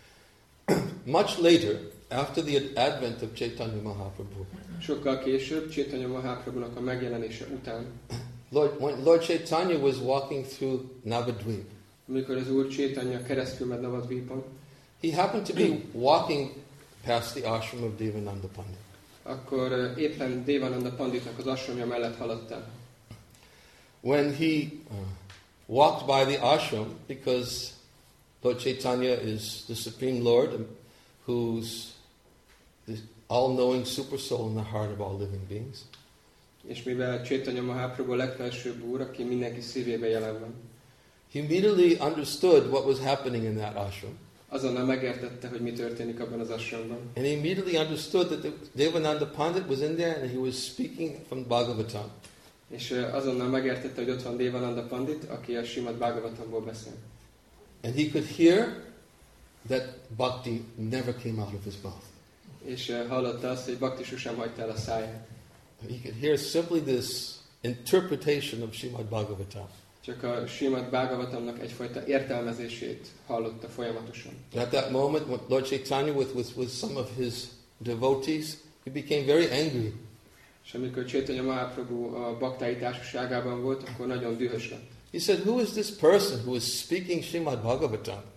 Much later, after the advent of Chaitanya Mahaprabhu, sokkal később, Chaitanya Mahaprabhunak a megjelenése után, Lord, when Lord Chaitanya was walking through Navadvip, amikor az Úr Chaitanya keresztül ment Navadvipon, he happened to be walking past the ashram of Devananda Pandit. Akkor uh, éppen Devananda Panditnak az ashramja mellett haladt el. When he uh, walked by the ashram, because Lord Chaitanya is the Supreme Lord, who's the all-knowing super soul in the heart of all living beings. És mivel Chaitanya Mahaprabhu a legfelsőbb Úr, aki mindenki szívében jelen van, he immediately understood what was happening in that ashram. Azonnal megértette, hogy mi történik abban az ashramban. And he immediately understood that the Devananda Pandit was in there and he was speaking from Bhagavatam. És azonnal megértette, hogy ott van Devananda Pandit, aki a Srimad Bhagavatamból beszél. And he could hear that bhakti never came out of his mouth. És hallotta azt, hogy bhakti sosem hagyta el a száját. He could hear simply this interpretation of Srimad Bhagavatam. Csak a Srimad Bhagavatamnak egyfajta értelmezését hallotta folyamatosan. And at that moment, when Lord Chaitanya with, with, with some of his devotees, he became very angry. És amikor Chaitanya Mahaprabhu a baktái társaságában volt, akkor nagyon dühös lett. He said, who is this person who is speaking Srimad Bhagavatam?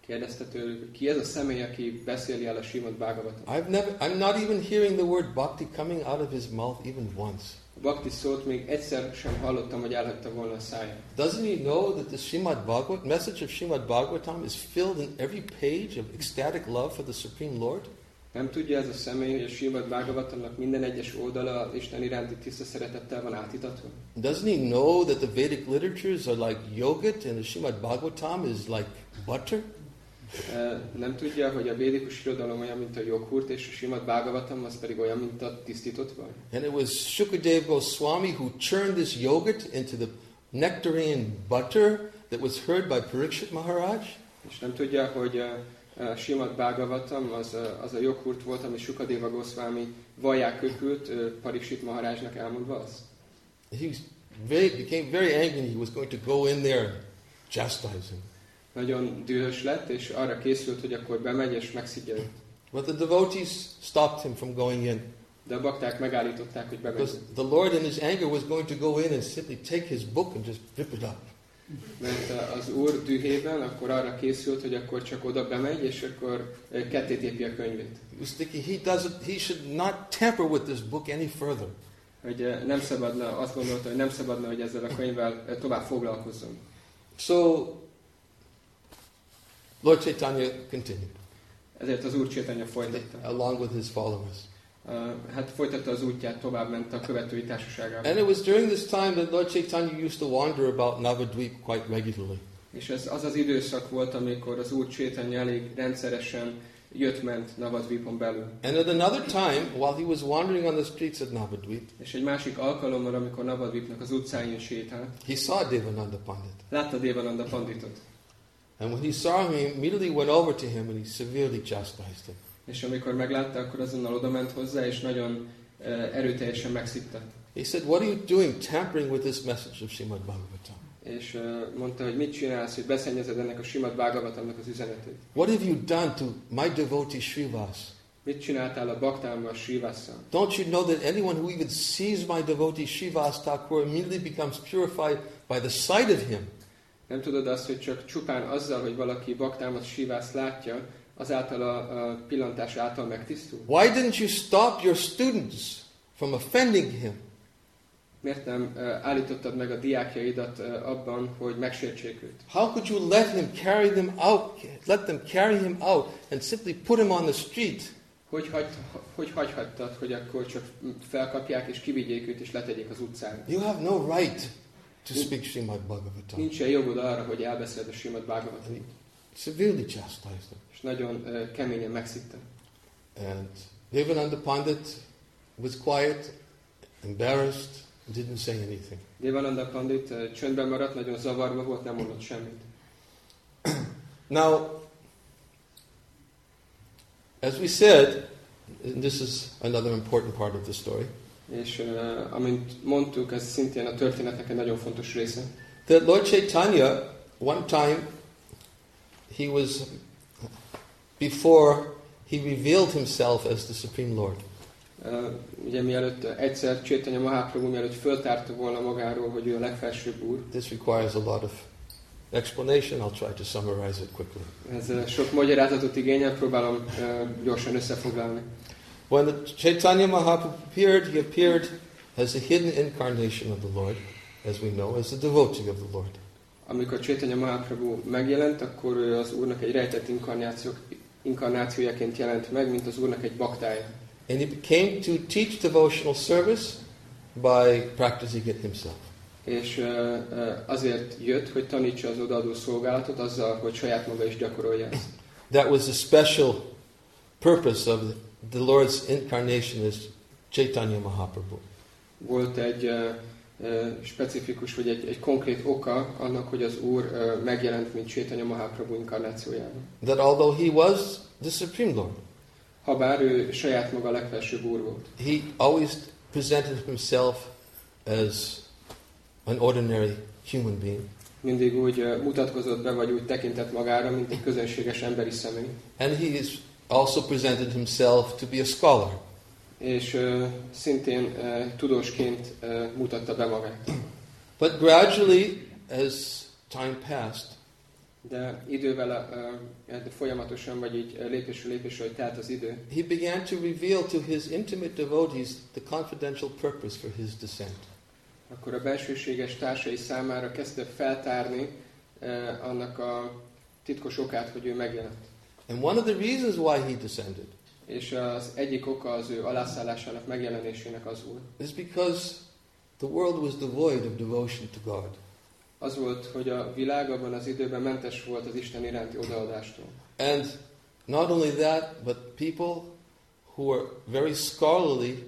Kérdezte tőlük, ki ez a személy, aki beszéli el a Srimad Bhagavatam. I've never, I'm not even hearing the word bhakti coming out of his mouth even once. A bhakti szót még egyszer sem hallottam, hogy elhagyta volna a száját. Doesn't he know that the Srimad Bhagavat, message of Srimad Bhagavatam is filled in every page of ecstatic love for the Supreme Lord? Nem tudja ez a személy, hogy a Srimad Bhagavatamnak minden egyes oldala az Isten iránti tiszta szeretettel van átítatva? Doesn't he know that the Vedic literatures are like yogurt and the Srimad Bhagavatam is like butter? Nem tudja, hogy a védikus irodalom olyan, mint a joghurt, és a Srimad Bhagavatam az pedig olyan, mint a tisztított vaj. And it was Shukadeva Goswami who churned this yogurt into the nectarine butter that was heard by Parikshit Maharaj? És nem tudja, hogy a Srimad Bhagavatam az a, az a joghurt volt, ami Shukadeva Goswami vajjá köpült Parikshit Maharajnak elmondva az. He very, became very angry and he was going to go in there and chastise him. Nagyon dühös lett, és arra készült, hogy akkor bemegy és megszidja őt. But the devotees stopped him from going in. De a bakták megállították, hogy bemegy. Because the Lord in his anger was going to go in and simply take his book and just rip it up. Mert az Úr dühében akkor arra készült, hogy akkor csak oda bemegy, és akkor ketté tépi a könyvét. He was thinking he doesn't, he should not tamper with this book any further. Hogy nem szabadna, azt gondolta, hogy nem szabadna, hogy ezzel a könyvvel tovább foglalkozzon. So Lord Chaitanya continued. Ezért az Úr Chaitanya folytatta. Along with his followers. Uh, hát folytatta az útját, tovább ment a követői társaságával. And it was during this time that Lord Chaitanya used to wander about Navadvip quite regularly. És ez az az időszak volt, amikor az Úr Chaitanya elég rendszeresen jött-ment Navadvipon belül. And at another time, while he was wandering on the streets of Navadvip, és egy másik alkalommal, amikor Navadvipnak az utcáin sétált, he saw Devananda Pandit. látta Devananda Panditot. And when he saw him, he immediately went over to him and he severely chastised him. És amikor meglátta, akkor azonnal oda ment hozzá, és nagyon uh, erőteljesen megszitta. He said, "What are you doing, tampering with this message of Srimad Bhagavatam?" És uh, mondta, hogy mit csinálsz, hogy beszennyezed ennek a Srimad Bhagavatamnak az üzenetét. What have you done to my devotee Srivas? Mit csináltál a baktámmal, Srivasszal? Don't you know that anyone who even sees my devotee Srivas Thakur immediately becomes purified by the sight of him? Nem tudod azt, hogy csak csupán azzal, hogy valaki baktámat, Srivaszt látja, azáltal a, a pillantás által megtisztul? Why didn't you stop your students from offending him? Miért nem uh, állítottad meg a diákjaidat uh, abban, hogy megsértsék őt? How could you let him carry them out, let them carry him out and simply put him on the street? Hogy, hagy, hogy hagyhattad, hogy akkor csak felkapják és kivigyék őt és letegyék az utcára? You have no right to speak Srimad Bhagavatam. Nincsen jogod arra, hogy elbeszéld a Srimad Bhagavatamot. Severely chastised him. És nagyon uh, keményen megszitta. And Devananda Pandit was quiet, embarrassed, didn't say anything. Devananda Pandit uh, csöndben maradt, nagyon zavarba volt, nem mondott semmit. Now, as we said, and this is another important part of the story, és uh, amint mondtuk, ez szintén a történetnek egy nagyon fontos része. that Lord Chaitanya, one time, he was, before he revealed himself as the Supreme Lord. Uh, ugye mielőtt egyszer Chaitanya Mahaprabhu mielőtt föltárta volna magáról, hogy ő a legfelsőbb úr. This requires a lot of explanation. I'll try to summarize it quickly. Ez uh, sok magyarázatot igényel, próbálom uh, gyorsan összefoglalni. When the Chaitanya Mahaprabhu appeared, he appeared as a hidden incarnation of the Lord, as we know, as a devotee of the Lord. Amikor Chaitanya Mahaprabhu megjelent, akkor ő az Úrnak egy rejtett inkarnáció, inkarnációjaként jelent meg, mint az Úrnak egy baktája. And he came to teach devotional service by practicing it himself. És uh, azért jött, hogy tanítsa az odaadó szolgálatot azzal, hogy saját maga is gyakorolja ezt. That was a special purpose of the Lord's incarnation as Chaitanya Mahaprabhu. Volt egy uh, uh, specifikus, vagy egy, egy konkrét oka annak, hogy az Úr uh, megjelent, mint Chaitanya Mahaprabhu inkarnációjában. That although he was the Supreme Lord, habár ő saját maga a legfelsőbb úr volt, he always presented himself as an ordinary human being. mindig úgy uh, mutatkozott be, vagy úgy tekintett magára, mint egy közönséges emberi személy. And he is also presented himself to be a scholar. És uh, szintén uh, tudósként uh, mutatta be magát. But gradually, as time passed, De idővel uh, folyamatosan, vagy így lépésről lépésről, hogy telt az idő, he began to reveal to his intimate devotees the confidential purpose for his descent. akkor a bensőséges társai számára kezdte feltárni uh, annak a titkos okát, hogy ő megjelent. And one of the reasons why he descended És az egyik oka az ő alászállásának megjelenésének az volt. is because the world was devoid of devotion to God. Az volt, hogy a világ abban az időben mentes volt az Isten iránti odaadástól. And not only that, but people who were very scholarly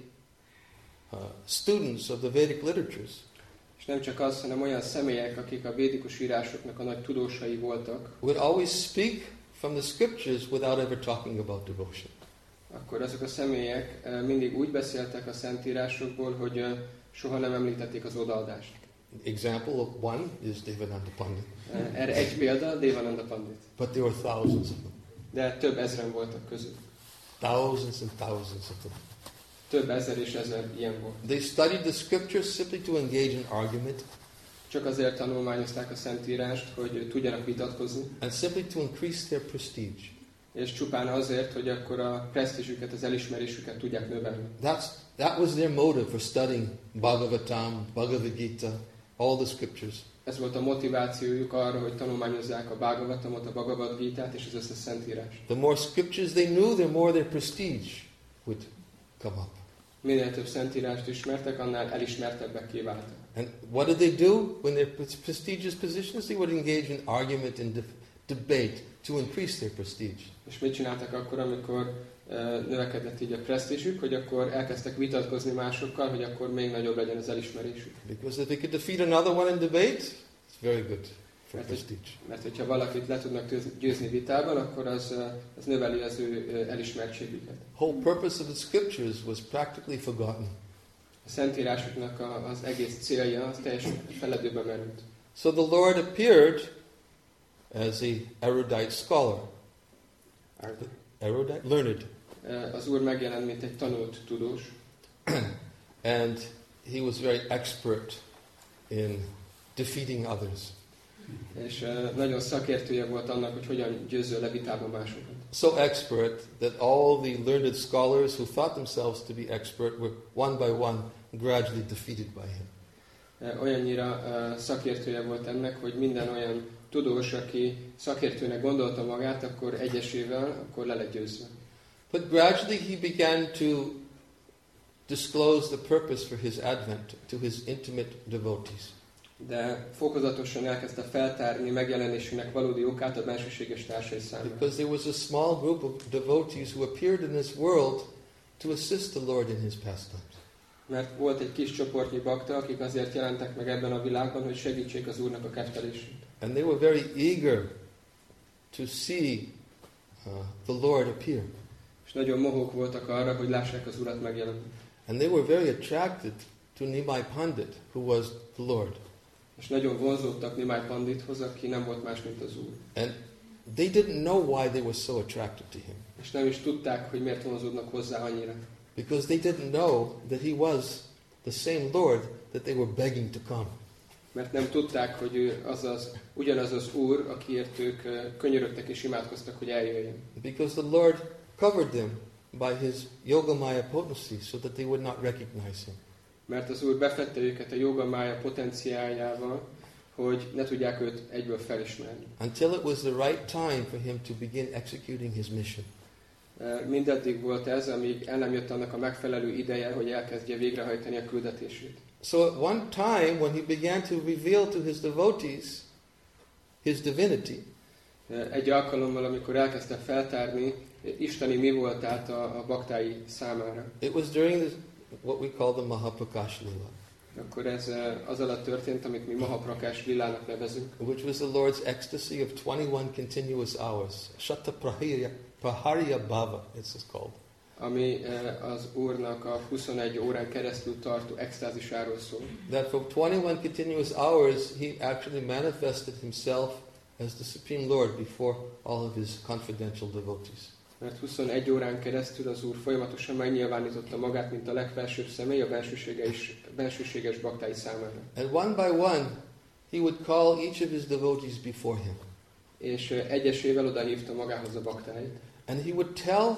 uh, students of the Vedic literatures És nem csak az, hanem olyan személyek, akik a védikus írásoknak a nagy tudósai voltak, would always speak from the scriptures without ever talking about devotion. akkor azok a személyek uh, mindig úgy beszéltek a szentírásokból, hogy uh, soha nem említették az odaadást. Example of one is Devananda Pandit. Uh, erre egy példa, Devananda Pandit. But there were thousands of them. De több ezren voltak közül. Thousands and thousands of them. Több ezer és ezer ilyen volt. They studied the scriptures simply to engage in argument Csak azért tanulmányozták a Szentírást, hogy tudjanak vitatkozni, and simply to increase their prestige. és csupán azért, hogy akkor a presztízsüket, az elismerésüket tudják növelni. That's, that was their motive for studying Bhagavatam, Bhagavad Gita, all the scriptures. Ez volt a motivációjuk arra, hogy tanulmányozzák a Bhagavatamot, a Bhagavad Gitát és az összes Szentírást. The more scriptures they knew, the more their prestige would come up. Minél több Szentírást ismertek, annál elismertebbekké váltak. And what did they do when they're prestigious positions? They would engage in argument and de- debate to increase their prestige. És mit csináltak akkor, amikor uh, növekedett így a presztízsük, hogy akkor elkezdtek vitatkozni másokkal, hogy akkor még nagyobb legyen az elismerésük. Because if they could defeat another one in debate, it's very good for Mert, prestige. mert hogyha valakit le tudnak tőz- győzni vitában, akkor az, uh, az növeli az ő uh, elismertségüket. Whole purpose of the scriptures was practically forgotten. A Szentírásoknak a, az egész célja az teljesen feledőbe merült. So the Lord appeared as a erudite scholar. Erudite? Learned. Uh, az Úr megjelent, mint egy tanult tudós, And he was very expert in defeating others. és uh, nagyon szakértője volt annak, hogy hogyan győző le vitában másokat. So expert that all the learned scholars who thought themselves to be expert were one by one gradually defeated by him. Uh, olyannyira uh, szakértője volt ennek, hogy minden olyan tudós, aki szakértőnek gondolta magát, akkor egyesével, akkor le lett győzve. But gradually he began to disclose the purpose for his advent to his intimate devotees. De fokozatosan elkezdte feltárni megjelenésének valódi okát a bensőséges társai számára. Because there was a small group of devotees who appeared in this world to assist the Lord in his pastimes. Mert volt egy kis csoportnyi bakta, akik azért jelentek meg ebben a világban, hogy segítsék az Úrnak a kettelését. And they were very eager to see uh, the Lord appear. És nagyon mohók voltak arra, hogy lássák az Urat megjelenni. And they were very attracted to Nimai Pandit, who was the Lord. És nagyon vonzódtak Nimai Pandithoz, aki nem volt más, mint az Úr. And they didn't know why they were so attracted to him. És nem is tudták, hogy miért vonzódnak hozzá annyira. Because they didn't know that he was the same Lord that they were begging to come. Mert nem tudták, hogy ő az az, ugyanaz az Úr, akiért ők könyörögtek és imádkoztak, hogy eljöjjön. Because the Lord covered them by his Yogamaya potency so that they would not recognize him. Mert az Úr befette őket a Yogamája potenciáljával, hogy ne tudják őt egyből felismerni. Until it was the right time for him to begin executing his mission. Mindeddig volt ez, amíg el nem jött annak a megfelelő ideje, hogy elkezdje végrehajtani a küldetését. So at one time when he began to reveal to his devotees his divinity, egy alkalommal, amikor elkezdte feltárni isteni mi voltát a, a baktái számára. it was during this, what we call the Mahaprakash Lila, Akkor ez az alatt történt, amit mi Mahaprakash Lilának nevezünk, which was the Lord's ecstasy of twenty-one continuous hours. Shata Praharya, Praharya Bhava, it's called. ami az Úrnak a huszonegy órán keresztül tartó extázisáról szól. That for twenty-one continuous hours he actually manifested himself as the Supreme Lord before all of his confidential devotees. Mert huszonegy órán keresztül az Úr folyamatosan megnyilvánította magát, mint a legfelsőbb személy a bensőséges, bensőséges baktái számára. And one by one he would call each of his devotees before him. és egyesével odahívta magához a baktáit. And he would tell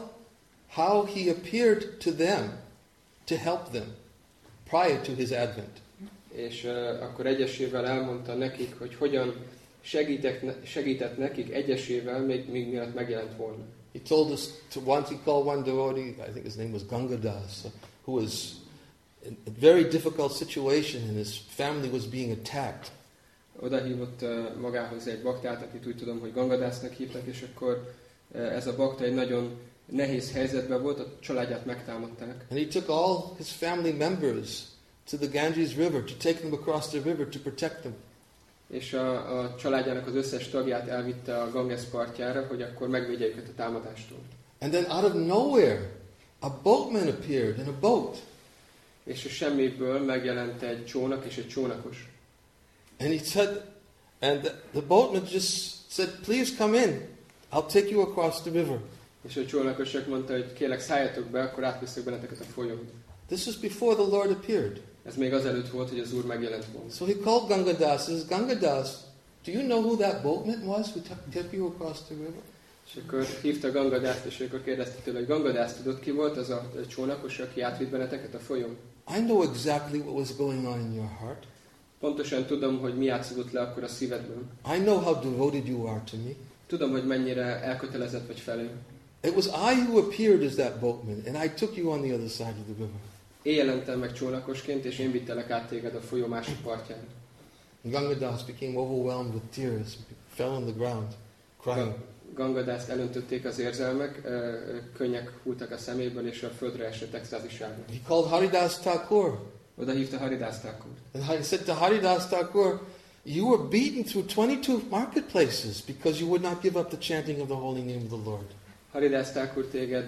how he appeared to them to help them prior to his advent. És uh, akkor egyesével elmondta nekik, hogy hogyan segítek, segített nekik egyesével, még, még mielőtt megjelent volna. He told us to once, he called one devotee, I think his name was Gangadas, who was in a very difficult situation and his family was being attacked. Oda hívott uh, magához egy baktát, akit úgy tudom, hogy Gangadásznak hívtak, és akkor uh, ez a bakta egy nagyon nehéz helyzetben volt, a családját megtámadták. And he took all his family members to the Ganges River to take them across the river to protect them. És a, a családjának az összes tagját elvitte a Ganges partjára, hogy akkor megvédje őket a támadástól. And then out of nowhere, a boatman appeared in a boat. És a semmiből megjelent egy csónak és egy csónakos. And he said, and the, the boatman just said, please come in. I'll take you across the river. És a csónakosok mondta, hogy kérlek szálljatok be, akkor átviszek benneteket a folyón. This was before the Lord appeared. Ez még azelőtt volt, hogy az Úr megjelent volna. So he called Gangadas. He says, Gangadas, do you know who that boatman was who took, took you across the river? És akkor hívta Gangadászt, és akkor kérdezte tőle, hogy Gangadász, tudod ki volt az a csónakos, aki átvitt benneteket a folyón? I know exactly what was going on in your heart. Pontosan tudom, hogy mi játszódott le akkor a szívedből. I know how devoted you are to me. Tudom, hogy mennyire elkötelezett vagy felém. It was I who appeared as that boatman, and I took you on the other side of the river. Én jelentem meg csónakosként, és én vittelek át téged a folyó másik partján. Gangadas became overwhelmed with tears, fell on the ground, crying. Gangadászt elöntötték az érzelmek, könnyek hulltak a szeméből, és a földre esett extázisára. He called Haridas Thakur. Oda hívta Haridas Thakur. And he said to Haridas Thakur, you were beaten through twenty-two marketplaces because you would not give up the chanting of the holy name of the Lord. Haridas Thakur téged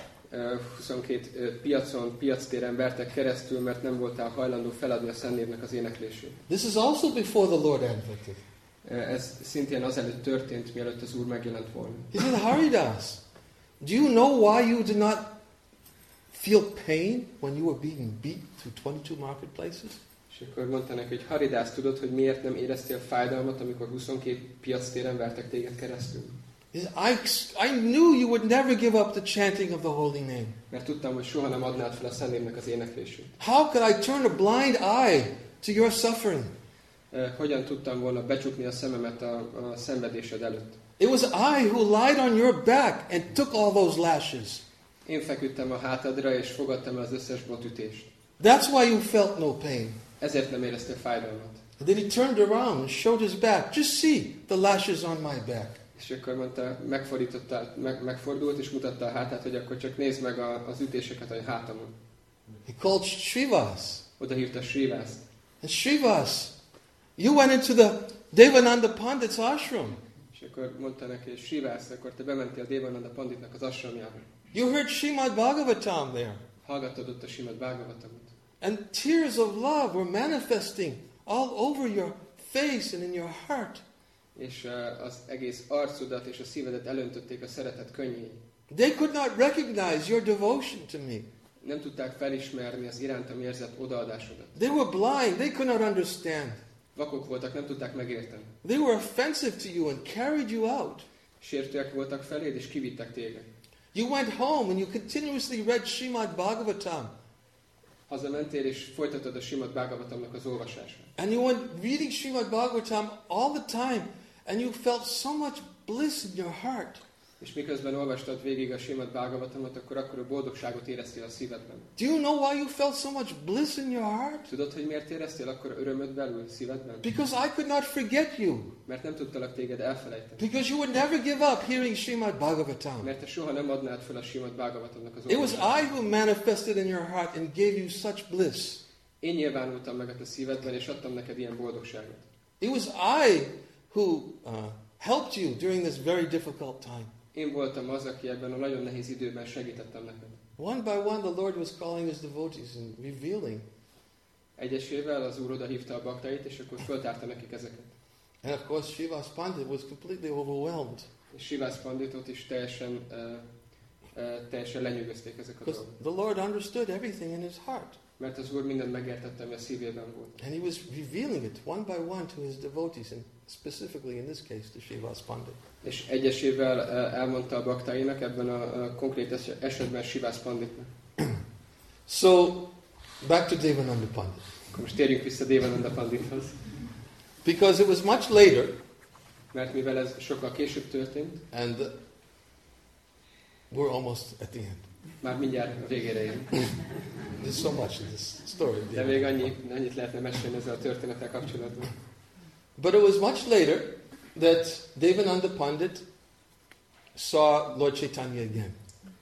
huszonkét piacon, piactéren vertek keresztül, mert nem voltál hajlandó feladni a Szent Névnek az éneklését. This is also before the Lord advented. Ez szintén azelőtt történt, mielőtt az Úr megjelent volna. He said, Haridas, do you know why you did not feel pain when you were being beat through twenty-two marketplaces? És akkor mondta neki, hogy Haridas, tudod, hogy miért nem éreztél fájdalmat, amikor huszonkét piactéren vertek téged keresztül? I, I knew you would never give up the chanting of the holy name. Mert tudtam, hogy soha nem adnád fel a Szent Névnek az éneklését. How could I turn a blind eye to your suffering? Hogyan tudtam volna becsukni a szememet a, a szenvedésed előtt? It was I who lied on your back and took all those lashes. Én feküdtem a hátadra és fogadtam el az összes botütést. That's why you felt no pain. Ezért nem éreztél fájdalmat. And then he turned around and showed his back. Just see the lashes on my back. És akkor mondta, megfordította, meg, megfordult és mutatta a hátát, hogy akkor csak nézd meg a, az ütéseket a hátamon. He called Srivas. Oda hívta Srivast. And Srivas, you went into the Devananda Pandit's ashram. És akkor mondta neki, hogy Srivast, akkor te bementél a Devananda Panditnak az ashramjába. You heard Srimad Bhagavatam there. Hallgattad ott a Srimad Bhagavatamot. And tears of love were manifesting all over your face and in your heart. És uh, az egész arcodat és a szívedet elöntötték a szeretet könnyei. They could not recognize your devotion to me. Nem tudták felismerni az irántam érzett odaadásodat. They were blind. They could not understand. Vakok voltak, nem tudták megérteni. They were offensive to you and carried you out. Sértőek voltak feléd, és kivittek téged. You went home and you continuously read Srimad Bhagavatam. Hazamentél, és folytatod a Srimad Bhagavatamnak az olvasását. And you went reading Srimad Bhagavatam all the time, and you felt so much bliss in your heart. És miközben olvastad végig a Srimad Bhagavatamot, akkor akkor a boldogságot éreztél a szívedben. Do you know why you felt so much bliss in your heart? Tudod, hogy miért éreztél akkor örömöt belül szívedben? Because I could not forget you. Mert nem tudtalak téged elfelejteni. Because you would never give up hearing Srimad Bhagavatam. Mert te soha nem adnád fel a Srimad Bhagavatamnak az It was olvasását. I who manifested in your heart and gave you such bliss. Én nyilvánultam meg a te szívedben, és adtam neked ilyen boldogságot. It was I who uh, helped you during this very difficult time. Én voltam az, aki ebben a nagyon nehéz időben segítettem neked. One by one, the Lord was calling his devotees and revealing. Egyesével az Úr oda hívta a baktáit, és akkor föltárta nekik ezeket. And of course, Srivas Pandit was completely overwhelmed. És Srivas Panditot is teljesen, uh, uh, teljesen lenyűgözték ezek a Because dolgok. the Lord understood everything in his heart. Mert az Úr mindent megértette, ami a szívében volt. And he was revealing it one by one to his devotees, and specifically in this case to Srivas Pandit. És egyesével elmondta a baktáinak, ebben a konkrét esetben Srivas Panditnak. So, back to Devananda Pandit. Akkor most térjünk vissza Devananda Pandithoz. Because it was much later, mert mivel ez sokkal később történt, and uh, we're almost at the end. Már mindjárt a végére érünk. There's so much in this story. De még annyi, annyit lehetne mesélni ezzel a történettel kapcsolatban. But it was much later that Devananda Pandit saw Lord Chaitanya again.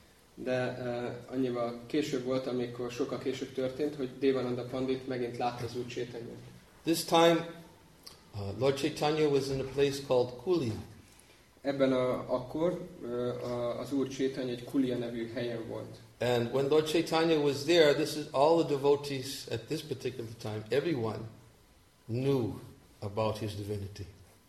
De uh, annyival később volt, amikor sokkal később történt, hogy Devananda Pandit megint látta az Úr Chaitanyát. This time, uh, Lord Chaitanya was in a place called Kulia. Ebben a, akkor uh, az Úr Chaitanya egy Kulia nevű helyen volt. And when Lord Chaitanya was there, this is all the devotees at this particular time, everyone knew about his divinity.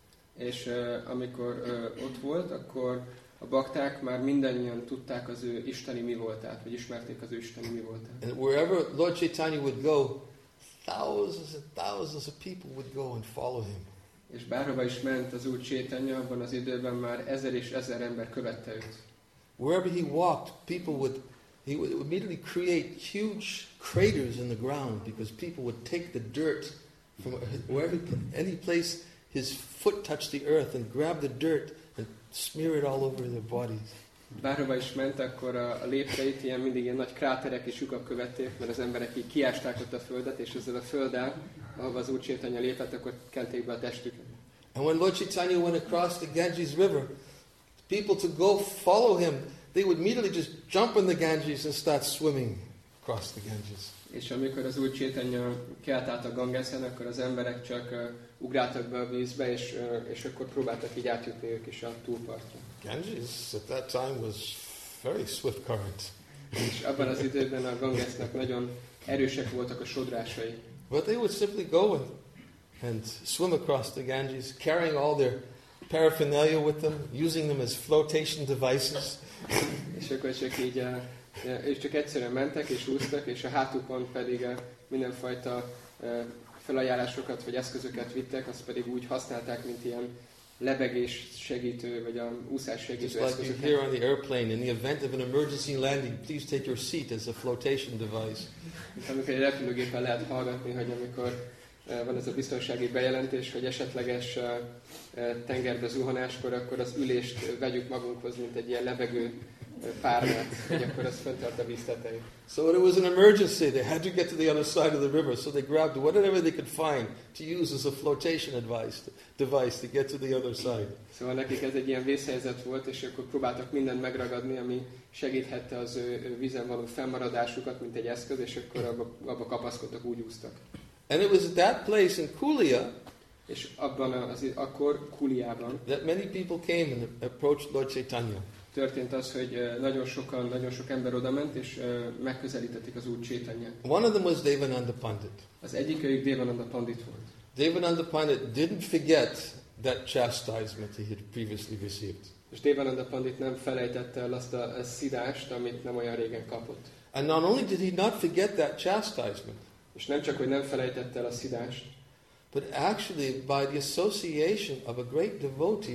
És uh, amikor uh, ott volt, akkor a bakták már mindannyian tudták az ő isteni mi voltát, vagy ismerték az ő isteni mi voltát. And wherever Lord Chaitanya would go, thousands and thousands of people would go and follow him. És bárhova is ment az Úr Chaitanya, abban az időben már ezer és ezer ember követte őt. Wherever he walked, people would, he would immediately create huge craters in the ground because people would take the dirt from wherever, any place his foot touched the earth and grab the dirt and smear it all over their bodies. Bárhova is ment, akkor a, a lépteit ilyen mindig ilyen nagy kráterek és lyukak követték, mert az emberek így kiásták ott a földet, és ezzel a földdel, ahova az Úr Chaitanya lépett, akkor kelték be a testüket. And when Lord Chaitanya went across the Ganges River, people to go follow him, they would immediately just jump in the Ganges and start swimming across the Ganges. És amikor az Úr Chaitanya kelt át a Gangesen, akkor az emberek csak uh, ugráltak be a vízbe, és, uh, és akkor próbáltak így átjutni ők is a túlpartra. Ganges at that time was very swift current. És abban az időben a Gangesnek nagyon erősek voltak a sodrásai. But they would simply go and, and swim across the Ganges, carrying all their paraphernalia with them, using them as flotation devices. És akkor csak így, uh, és csak egyszerűen mentek és úsztak, és a hátukon pedig uh, mindenfajta uh, felajánlásokat vagy eszközöket vittek, azt pedig úgy használták, mint ilyen lebegés segítő, vagy a úszás segítő Just like you eszközöket. hear on the airplane, in the event of an emergency landing, please take your seat as a flotation device. Amikor egy repülőgépen lehet hallgatni, hogy amikor uh, van ez a biztonsági bejelentés, hogy esetleges uh, uh, tengerbe zuhanáskor, akkor az ülést vegyük magunkhoz, mint egy ilyen lebegő uh, párnát, hogy akkor az föntart a víz tetején. So when it was an emergency, they had to get to the other side of the river, so they grabbed whatever they could find to use as a flotation advice, device to get to the other side. Szóval nekik ez egy ilyen vészhelyzet volt, és akkor próbáltak mindent megragadni, ami segíthette az ő vízen való fennmaradásukat, mint egy eszköz, és akkor abba, abba kapaszkodtak, úgy úsztak. And it was at that place in Kulia És abban az, akkor Kuliában that many people came and approached Lord Chaitanya. történt az, hogy nagyon sokan, nagyon sok ember odament, és megközelítették az Úr Chaitanyát. One of them was Devananda Pandit. Az egyikőjük Devananda Pandit volt. Devananda Pandit didn't forget that chastisement he had previously received. És Devananda Pandit nem felejtette el azt a, a szidást, amit nem olyan régen kapott. And not only did he not forget that chastisement, És nem csak, hogy nem felejtette el a szidást, but actually by the association of a great devotee,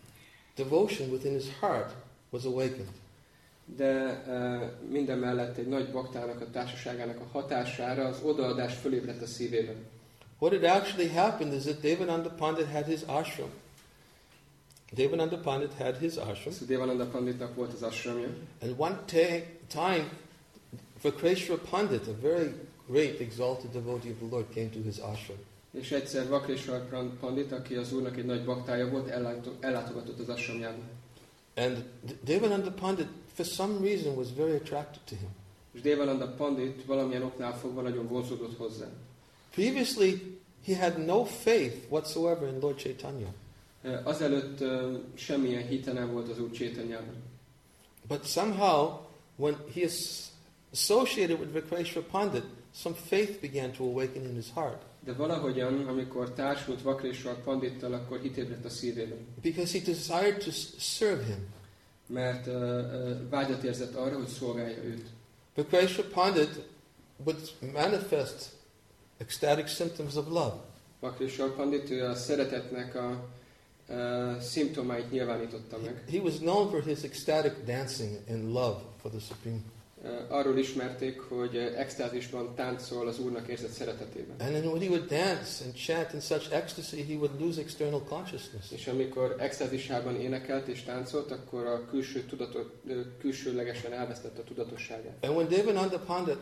devotion within his heart was awakened. de uh, minden mellett egy nagy baktának a társaságának a hatására az odaadás fölébredt a szívében. What had actually happened is that Devananda Pandit had his ashram. Devananda Pandit had his ashram. Szóval Devananda Panditnak volt az ashramja, And one ta- time, Vakreshwara Pandit, a very great exalted devotee of the Lord, came to his ashram. és egyszer Vakreshwara Pandit, aki az Úrnak egy nagy baktája volt, ellátog- ellátogatott az ashramjába. And D- Devananda Pandit, for some reason, was very attracted to him. És Devananda Pandit valamilyen oknál fogva nagyon vonzódott hozzá. Previously, he had no faith whatsoever in Lord Chaitanya. Uh, Azelőtt uh, semmilyen hite nem volt az Úr Chaitanyában. But somehow, when he is associated with Vakreshwara Pandit, some faith began to awaken in his heart. De valahogyan, amikor társult Vakreshwara Pandittal, akkor hitébredt a szívében. Because he desired to s- serve him. Mert uh, uh, vágyat érzett arra, hogy szolgálja őt. Vakreshwara Pandit would manifest ecstatic symptoms of love. Bakrishwar Pandit, ő a szeretetnek a uh, szimptomáit nyilvánította meg. He was known for his ecstatic dancing in love for the Supreme. Uh, arról ismerték, hogy uh, extázisban táncol az Úrnak érzett szeretetében. And then when he would dance and chant in such ecstasy, he would lose external consciousness. És amikor extázisában énekelt és táncolt, akkor a külső tudatot, uh, külsőlegesen elvesztette a tudatosságát. And when Devananda Pandit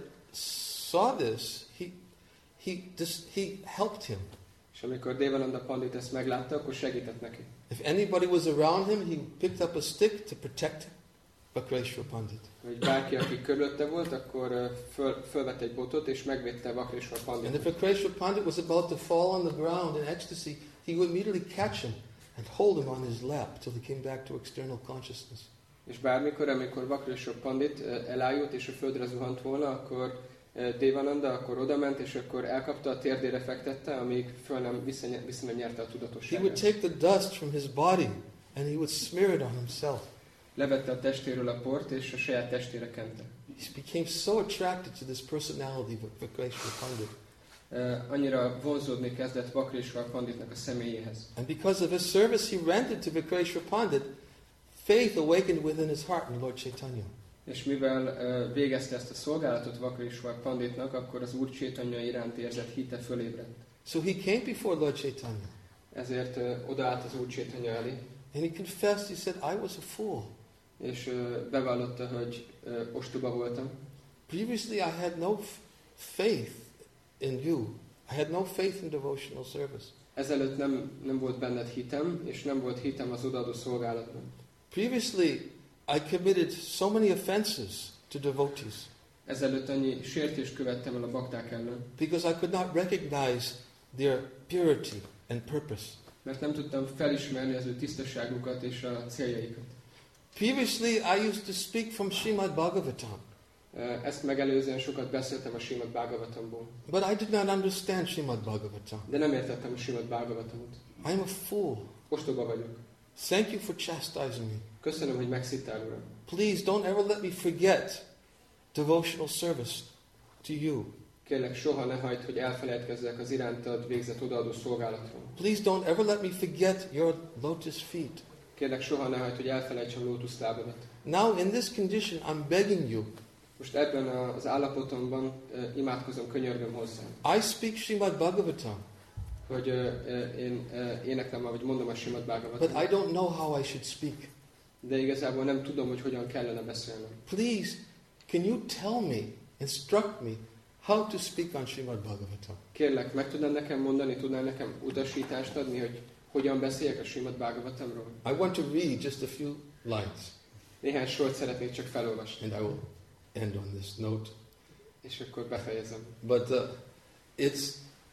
saw this, he he this, he helped him. És amikor Devananda Pandit ezt meglátta, akkor segített neki. If anybody was around him, he picked up a stick to protect Vakreshwar Pandit. Hogy bárki, aki körülötte volt, akkor föl, fölvett egy botot, és megvédte Vakreshwar Panditot. And if Vakreshwar Pandit was about to fall on the ground in ecstasy, he would immediately catch him and hold him on his lap till he came back to external consciousness. És bármikor, amikor Vakreshwar Pandit elájult, és a földre zuhant volna, akkor Devananda akkor odament, és akkor elkapta, a térdére fektette, amíg föl nem, vissza, vissza nem nyerte a He tudatosságát. would take the dust from his body and he would smear it on himself. Levette a testéről a port, és a saját testére kente. He became so attracted to this personality of Vakreshwar Pandit. Uh, annyira vonzódni kezdett Vakreshwar Panditnak a személyéhez. And because of his service he rendered to Vakreshwar Pandit, faith awakened within his heart in Lord Chaitanya. És mivel uh, végezte ezt a szolgálatot Vakreshwar Panditnak, akkor az Úr Chaitanya iránt érzett hite fölébredt. So he came before Lord Chaitanya. Ezért uh, odaállt az Úr Chaitanya elé, And he confessed, he said, I was a fool. és uh, bevallotta, hogy uh, ostoba voltam. Previously I had no f- faith in you. I had no faith in devotional service. Ezelőtt nem, nem volt benned hitem, és nem volt hitem az odaadó szolgálatban. Previously I committed so many offenses to devotees Ezelőtt annyi sértést követtem el a bakták ellen, because I could not recognize their purity and purpose. mert nem tudtam felismerni az ő tisztaságukat és a céljaikat. Previously I used to speak from Srimad Bhagavatam, Uh, Ezt megelőzően sokat beszéltem a Srimad Bhagavatamból, but I did not understand Srimad Bhagavatam. de nem értettem a Srimad Bhagavatamot. I am a fool. Ostoba vagyok. Thank you for chastising me. Köszönöm, hogy megszittál, Uram. Please don't ever let me forget devotional service to you. Kérlek, soha ne hagyd, hogy elfelejtkezzek az irántad végzett odaadó szolgálatról. Please don't ever let me forget your lotus feet. Kérlek, soha ne hagyd, hogy elfelejtsem lótuszlábadat. Now in this condition I'm begging you. Most ebben az állapotomban uh, imádkozom, könyörgöm hozzám, I speak Srimad Bhagavatam, hogy uh, uh, én uh, éneklem, vagy mondom a Srimad but Bhagavatamot, I don't know how I should speak. de igazából nem tudom, hogy hogyan kellene beszélnem. Please, can you tell me, instruct me, how to speak on Srimad Bhagavatam? Kérlek, meg tudnál nekem mondani, tudnál nekem utasítást adni, hogy hogyan beszéljek a Srimad Bhagavatamról? I want to read just a few lines, Néhány sort szeretnék csak felolvasni, and I will end on this note. és akkor befejezem. But uh, it's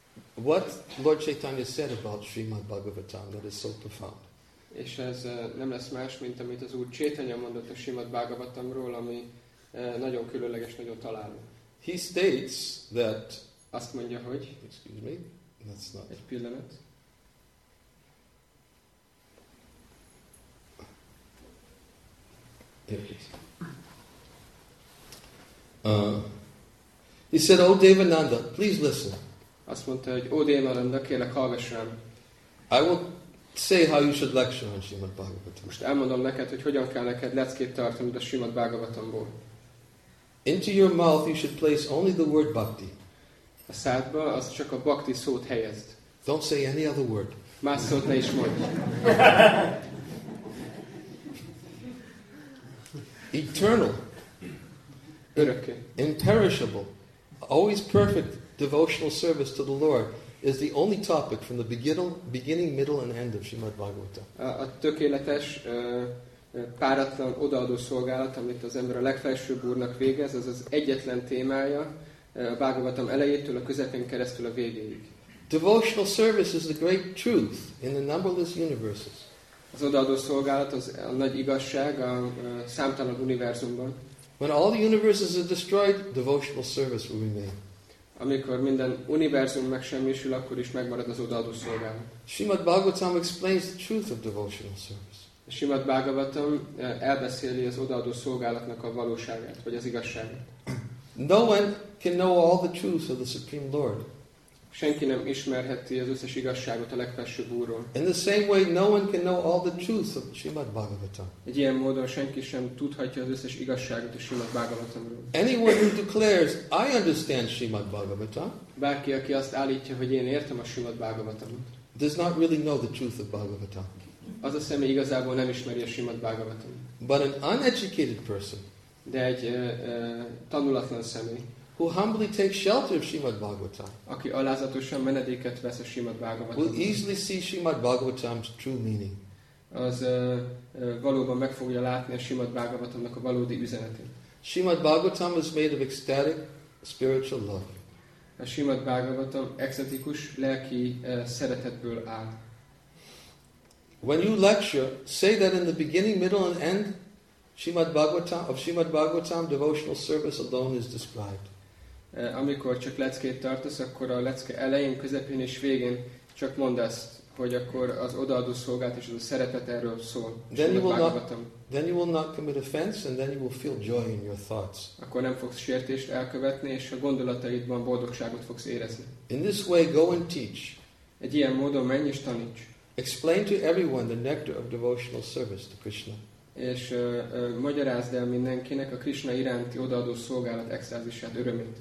what Lord Chaitanya said about Srimad Bhagavatam that is so profound. És ez uh, nem lesz más, mint amit az Úr Chaitanya mondott a Srimad Bhagavatamról, ami uh, nagyon különleges, nagyon találó. He states that, Azt mondja, hogy, excuse me, that's not, egy pillanat, here it is. Uh, he said, "Oh Devananda, please listen. azt mondta, hogy ó Devananda, kérlek, hallgass rám. I will say how you should lecture on Srimad Bhagavatam. Most elmondom neked, hogy hogyan kell neked leckét tartanod a Srimad Bhagavatamból. Into your mouth you should place only the word bhakti. A szádba az csak a bhakti szót helyezd. Don't say any other word. Más szót ne is mondj. Eternal, Örökké. imperishable, always perfect devotional service to the Lord is the only topic from the beginning, beginning, middle, and end of Srimad Bhagavatam. A, a tökéletes, ö, ö, páratlan odaadó szolgálat, amit az ember a legfelsőbb Úrnak végez, az az egyetlen témája a Bhagavatam elejétől a közepén keresztül a végéig. Devotional service is the great truth in the numberless universes. Az odaadó szolgálat az a nagy igazság a, a számtalan univerzumban. When all the universes are destroyed, devotional service will remain. Amikor minden univerzum megsemmisül, akkor is megmarad az odaadó szolgálat. Srimad Bhagavatam explains the truth of devotional service. A Srimad Bhagavatam elbeszéli az odaadó szolgálatnak a valóságát, vagy az igazságát. No one can know all the truth of the Supreme Lord. Senki nem ismerheti az összes igazságot a legfelsőbb Úrról. In the same way, no one can know all the truth of Srimad Bhagavatam. Egy ilyen módon senki sem tudhatja az összes igazságot a Srimad Bhagavatamról. Anyone who declares, I understand Srimad Bhagavatam, Bárki, aki azt állítja, hogy én értem a Srimad Bhagavatamot, does not really know the truth of Bhagavatam. az a személy igazából nem ismeri a Srimad Bhagavatamot. But an uneducated person De egy uh, uh, tanulatlan személy, who humbly takes shelter of Srimad Bhagavatam aki alázatosan menedéket vesz a Srimad will Bhagavatamot, easily see Srimad Bhagavatam's true meaning. az uh, uh, valóban meg fogja látni a Srimad Bhagavatamnak a valódi üzenetét. Srimad Bhagavatam is made of ecstatic spiritual love. A Srimad Bhagavatam extatikus lelki uh, szeretetből áll. When you lecture, say that in the beginning, middle, and end Srimad Bhagavatam, of Srimad Bhagavatam, devotional service alone is described. Uh, amikor csak leckét tartasz, akkor a lecke elején, közepén és végén csak mondd azt, hogy akkor az odaadó szolgálat és az a szeretet erről szól. Then you, will not, Bhagavatam. then you will not commit offense, and then you will feel joy in your thoughts. Akkor nem fogsz sértést elkövetni, és a gondolataidban boldogságot fogsz érezni. In this way, go and teach. Egy ilyen módon menj és taníts. Explain to everyone the nectar of devotional service to Krishna. És uh, uh, magyarázd el mindenkinek a Krishna iránti odaadó szolgálat extázisát, örömét.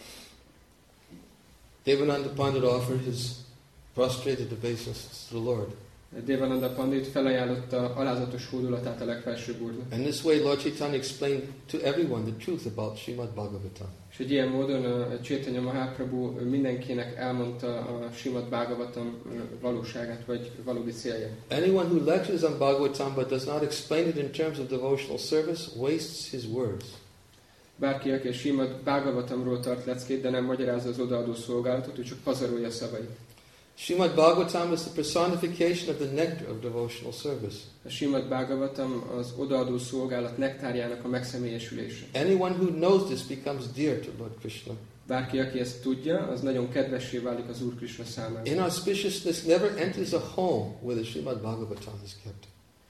Devananda Pandit offered his prostrated obeisances to the Lord. Devananda Pandit felajánlotta alázatos hódolatát a legfelsőbb Úrnak. And this way, Lord Chaitanya explained to everyone the truth about Srimad Bhagavatam. És egy ilyen módon a Chaitanya Mahaprabhu mindenkinek elmondta a Srimad Bhagavatam valóságát, vagy valódi célját. Anyone who lectures on Bhagavatam but does not explain it in terms of devotional service wastes his words. Bárki, aki a Srimad Bhagavatamról tart leckét, de nem magyarázza az odaadó szolgálatot, ő csak pazarolja szavait. Srimad Bhagavatam is the personification of the nectar of devotional service. A Srimad Bhagavatam az odaadó szolgálat nektárjának a megszemélyesülése. Anyone who knows this becomes dear to Lord Krishna. Bárki, aki ezt tudja, az nagyon kedvessé válik az Úr Krishna számára. Inauspiciousness never enters a home where the Srimad Bhagavatam is kept.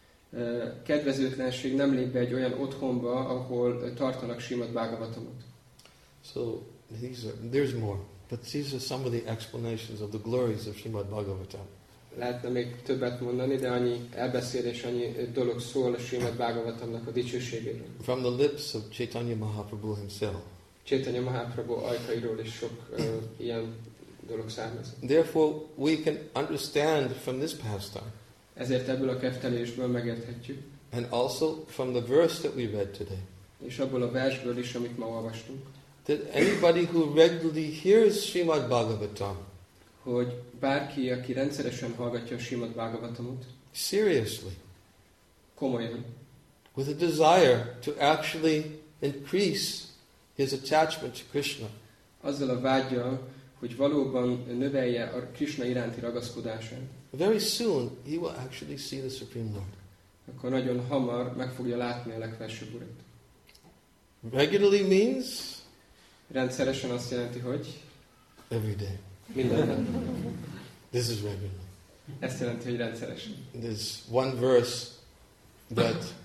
Kedvezőtlenség nem lép be egy olyan otthonba, ahol tartanak Srimad Bhagavatamot. So these are, there's more, but these are some of the explanations of the glories of Srimad Bhagavatam. Lehetne még többet mondani, de annyi elbeszélés, annyi dolog szól a Srimad Bhagavatamnak a dicsőségéről. From the lips of Chaitanya Mahaprabhu himself. Chaitanya Mahaprabhu ajkairól is sok uh, ilyen dolog származik. Therefore, we can understand from this pastime, Ezért ebből a keftelésből megérthetjük, and also from the verse that we read today, és abból a versből is, amit ma olvastunk, that anybody who regularly hears Srimad Bhagavatam, hogy bárki, aki rendszeresen hallgatja a Srimad Bhagavatamot, seriously, komolyan, with a desire to actually increase his attachment to Krishna, azzal a vággyal, hogy valóban növelje a Krishna iránti ragaszkodását, very soon he will actually see the Supreme Lord. akkor nagyon hamar meg fogja látni a legfelsőbb Urat. Regularly means Rendszeresen azt jelenti, hogy every day. minden nap. This is regular. Ezt jelenti, hogy rendszeresen. There's one verse that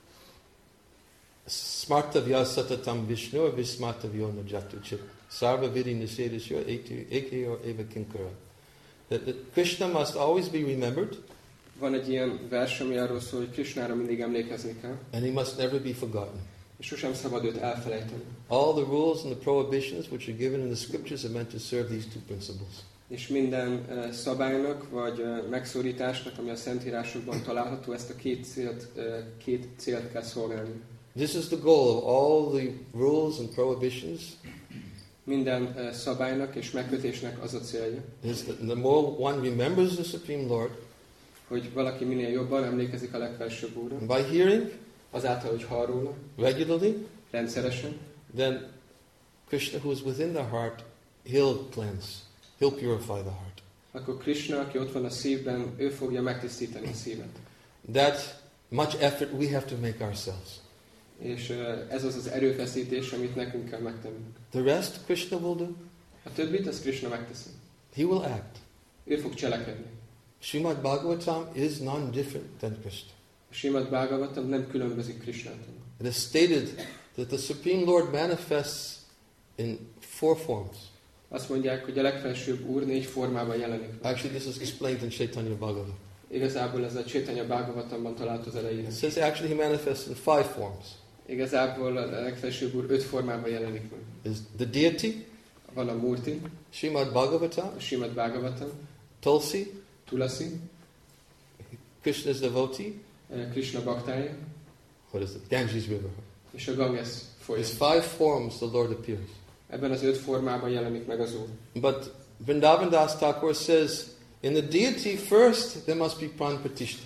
Smartavya satatam Vishnu vismartavyo najatuchit sarva vidi nisedisyo ekeyo eva kinkara. That, that Krishna must always be remembered, Van egy ilyen vers, ami arról szól, hogy Krishnára mindig emlékezni kell, and he must never be forgotten. és sosem szabad őt elfelejteni. All the rules and the prohibitions which are given in the scriptures are meant to serve these two principles. És minden uh, szabálynak, vagy uh, megszorításnak, ami a Szentírásokban található, ezt a két célt, uh, két célt kell szolgálni. This is the goal of all the rules and prohibitions, Minden uh, szabálynak és megkötésnek az a célja, is that the more one remembers the Supreme Lord, hogy valaki minél jobban emlékezik a legfelsőbb Úrra, and by hearing azáltal, hogy hall róla, regularly, rendszeresen, then Krishna, who is within the heart, he'll cleanse, he'll purify the heart. akkor Krishna, aki ott van a szívben, ő fogja megtisztítani a szívet. That much effort we have to make ourselves. És uh, ez az az erőfeszítés, amit nekünk kell megtennünk. The rest Krishna will do. A többit, az Krishna megteszi. He will act. Ő fog cselekedni. Srimad Bhagavatam is non-different than Krishna. A Srimad Bhagavatam nem különbözik Krishnától. It is stated that the Supreme Lord manifests in four forms. Azt mondják, hogy a legfelsőbb Úr négy formában jelenik. Actually, this is explained in Chaitanya Bhagavatam. Igazából ez a Chaitanya Bhagavatamban talált az elején. It says actually he manifests in five forms. Igazából a legfelsőbb Úr öt formában jelenik meg. Is the deity, Van a Murti, Srimad Bhagavatam, a Srimad Bhagavatam, Tulsi, Tulasi, Krishna's devotee, Krishna baktája, what is it? Ganges River. és a Ganges folyó. There's five forms the Lord appears. Ebben az öt formában jelenik meg az Úr. But Vrindavan Das Thakur says, in the deity first there must be pranpratishta.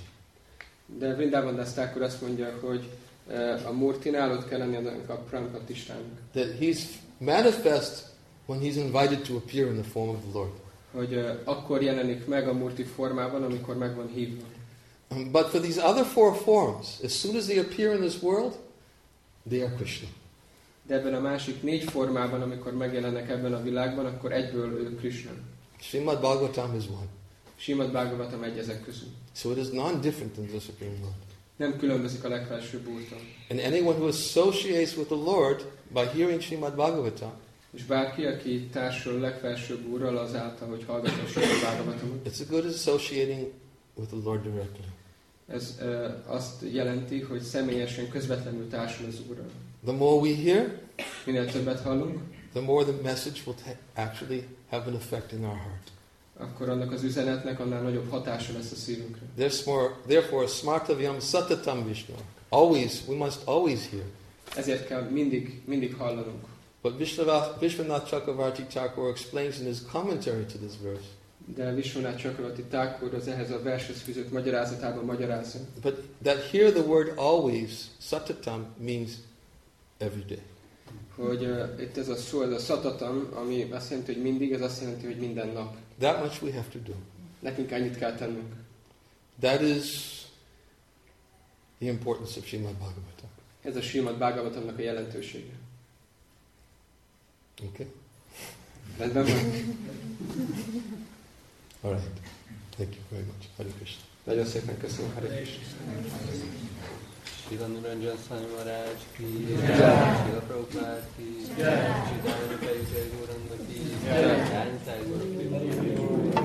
De Vrindavan Das Thakur azt mondja, hogy a Murtinál ott kell lenni a Pranpratistának. That he's manifest when he's invited to appear in the form of the Lord. Hogy uh, akkor jelenik meg a Murti formában, amikor meg van hívva. Um, but for these other four forms, as soon as they appear in this world, they are Krishna. De ebben a másik négy formában, amikor megjelennek ebben a világban, akkor egyből ő Krishna. Srimad Bhagavatam is one. Srimad Bhagavatam egy ezek közül. So it is non-different than the Supreme Lord. Nem különbözik a legfelsőbb Úrtól. And anyone who associates with the Lord by hearing Srimad Bhagavatam, És bárki, aki társul a legfelsőbb Úrral azáltal, hogy hallgatja a Srimad Bhagavatamot, it's a good as associating with the Lord directly. ez uh, azt jelenti, hogy személyesen, közvetlenül társul az Úrral. The more we hear, Minél többet hallunk, the more the message will ta- actually have an effect in our heart. akkor annak az üzenetnek annál nagyobb hatása lesz a szívünkre. Therefore, therefore smartavyam satatam Vishnu. Always, we must always hear. Ezért kell mindig, mindig hallanunk. But Vishwanath, Vishwanath Chakravarti Thakur explains in his commentary to this verse. De Vishwanath Chakravarti Thakur az ehhez a vershez fűzött magyarázatában magyarázza. But that here the word always, satatam, means every day. Hogy uh, itt ez a szó, ez a satatam, ami azt jelenti, hogy mindig, ez azt jelenti, hogy minden nap. That much we have to do. Nekünk ennyit kell tennünk. That is the importance of Srimad Bhagavatam. Ez a Srimad Bhagavatamnak a jelentősége. Okay? Rendben van? All right. Thank you very much. Hare Krishna. Nagyon szépen köszönöm, Hare Krishna. Shila Niranjan Swami Maharaj ki, Shila Prabhupada ki, Shila Prabhupada ki, Jai Jai Gauranga ki, Jai Jai Gauranga ki.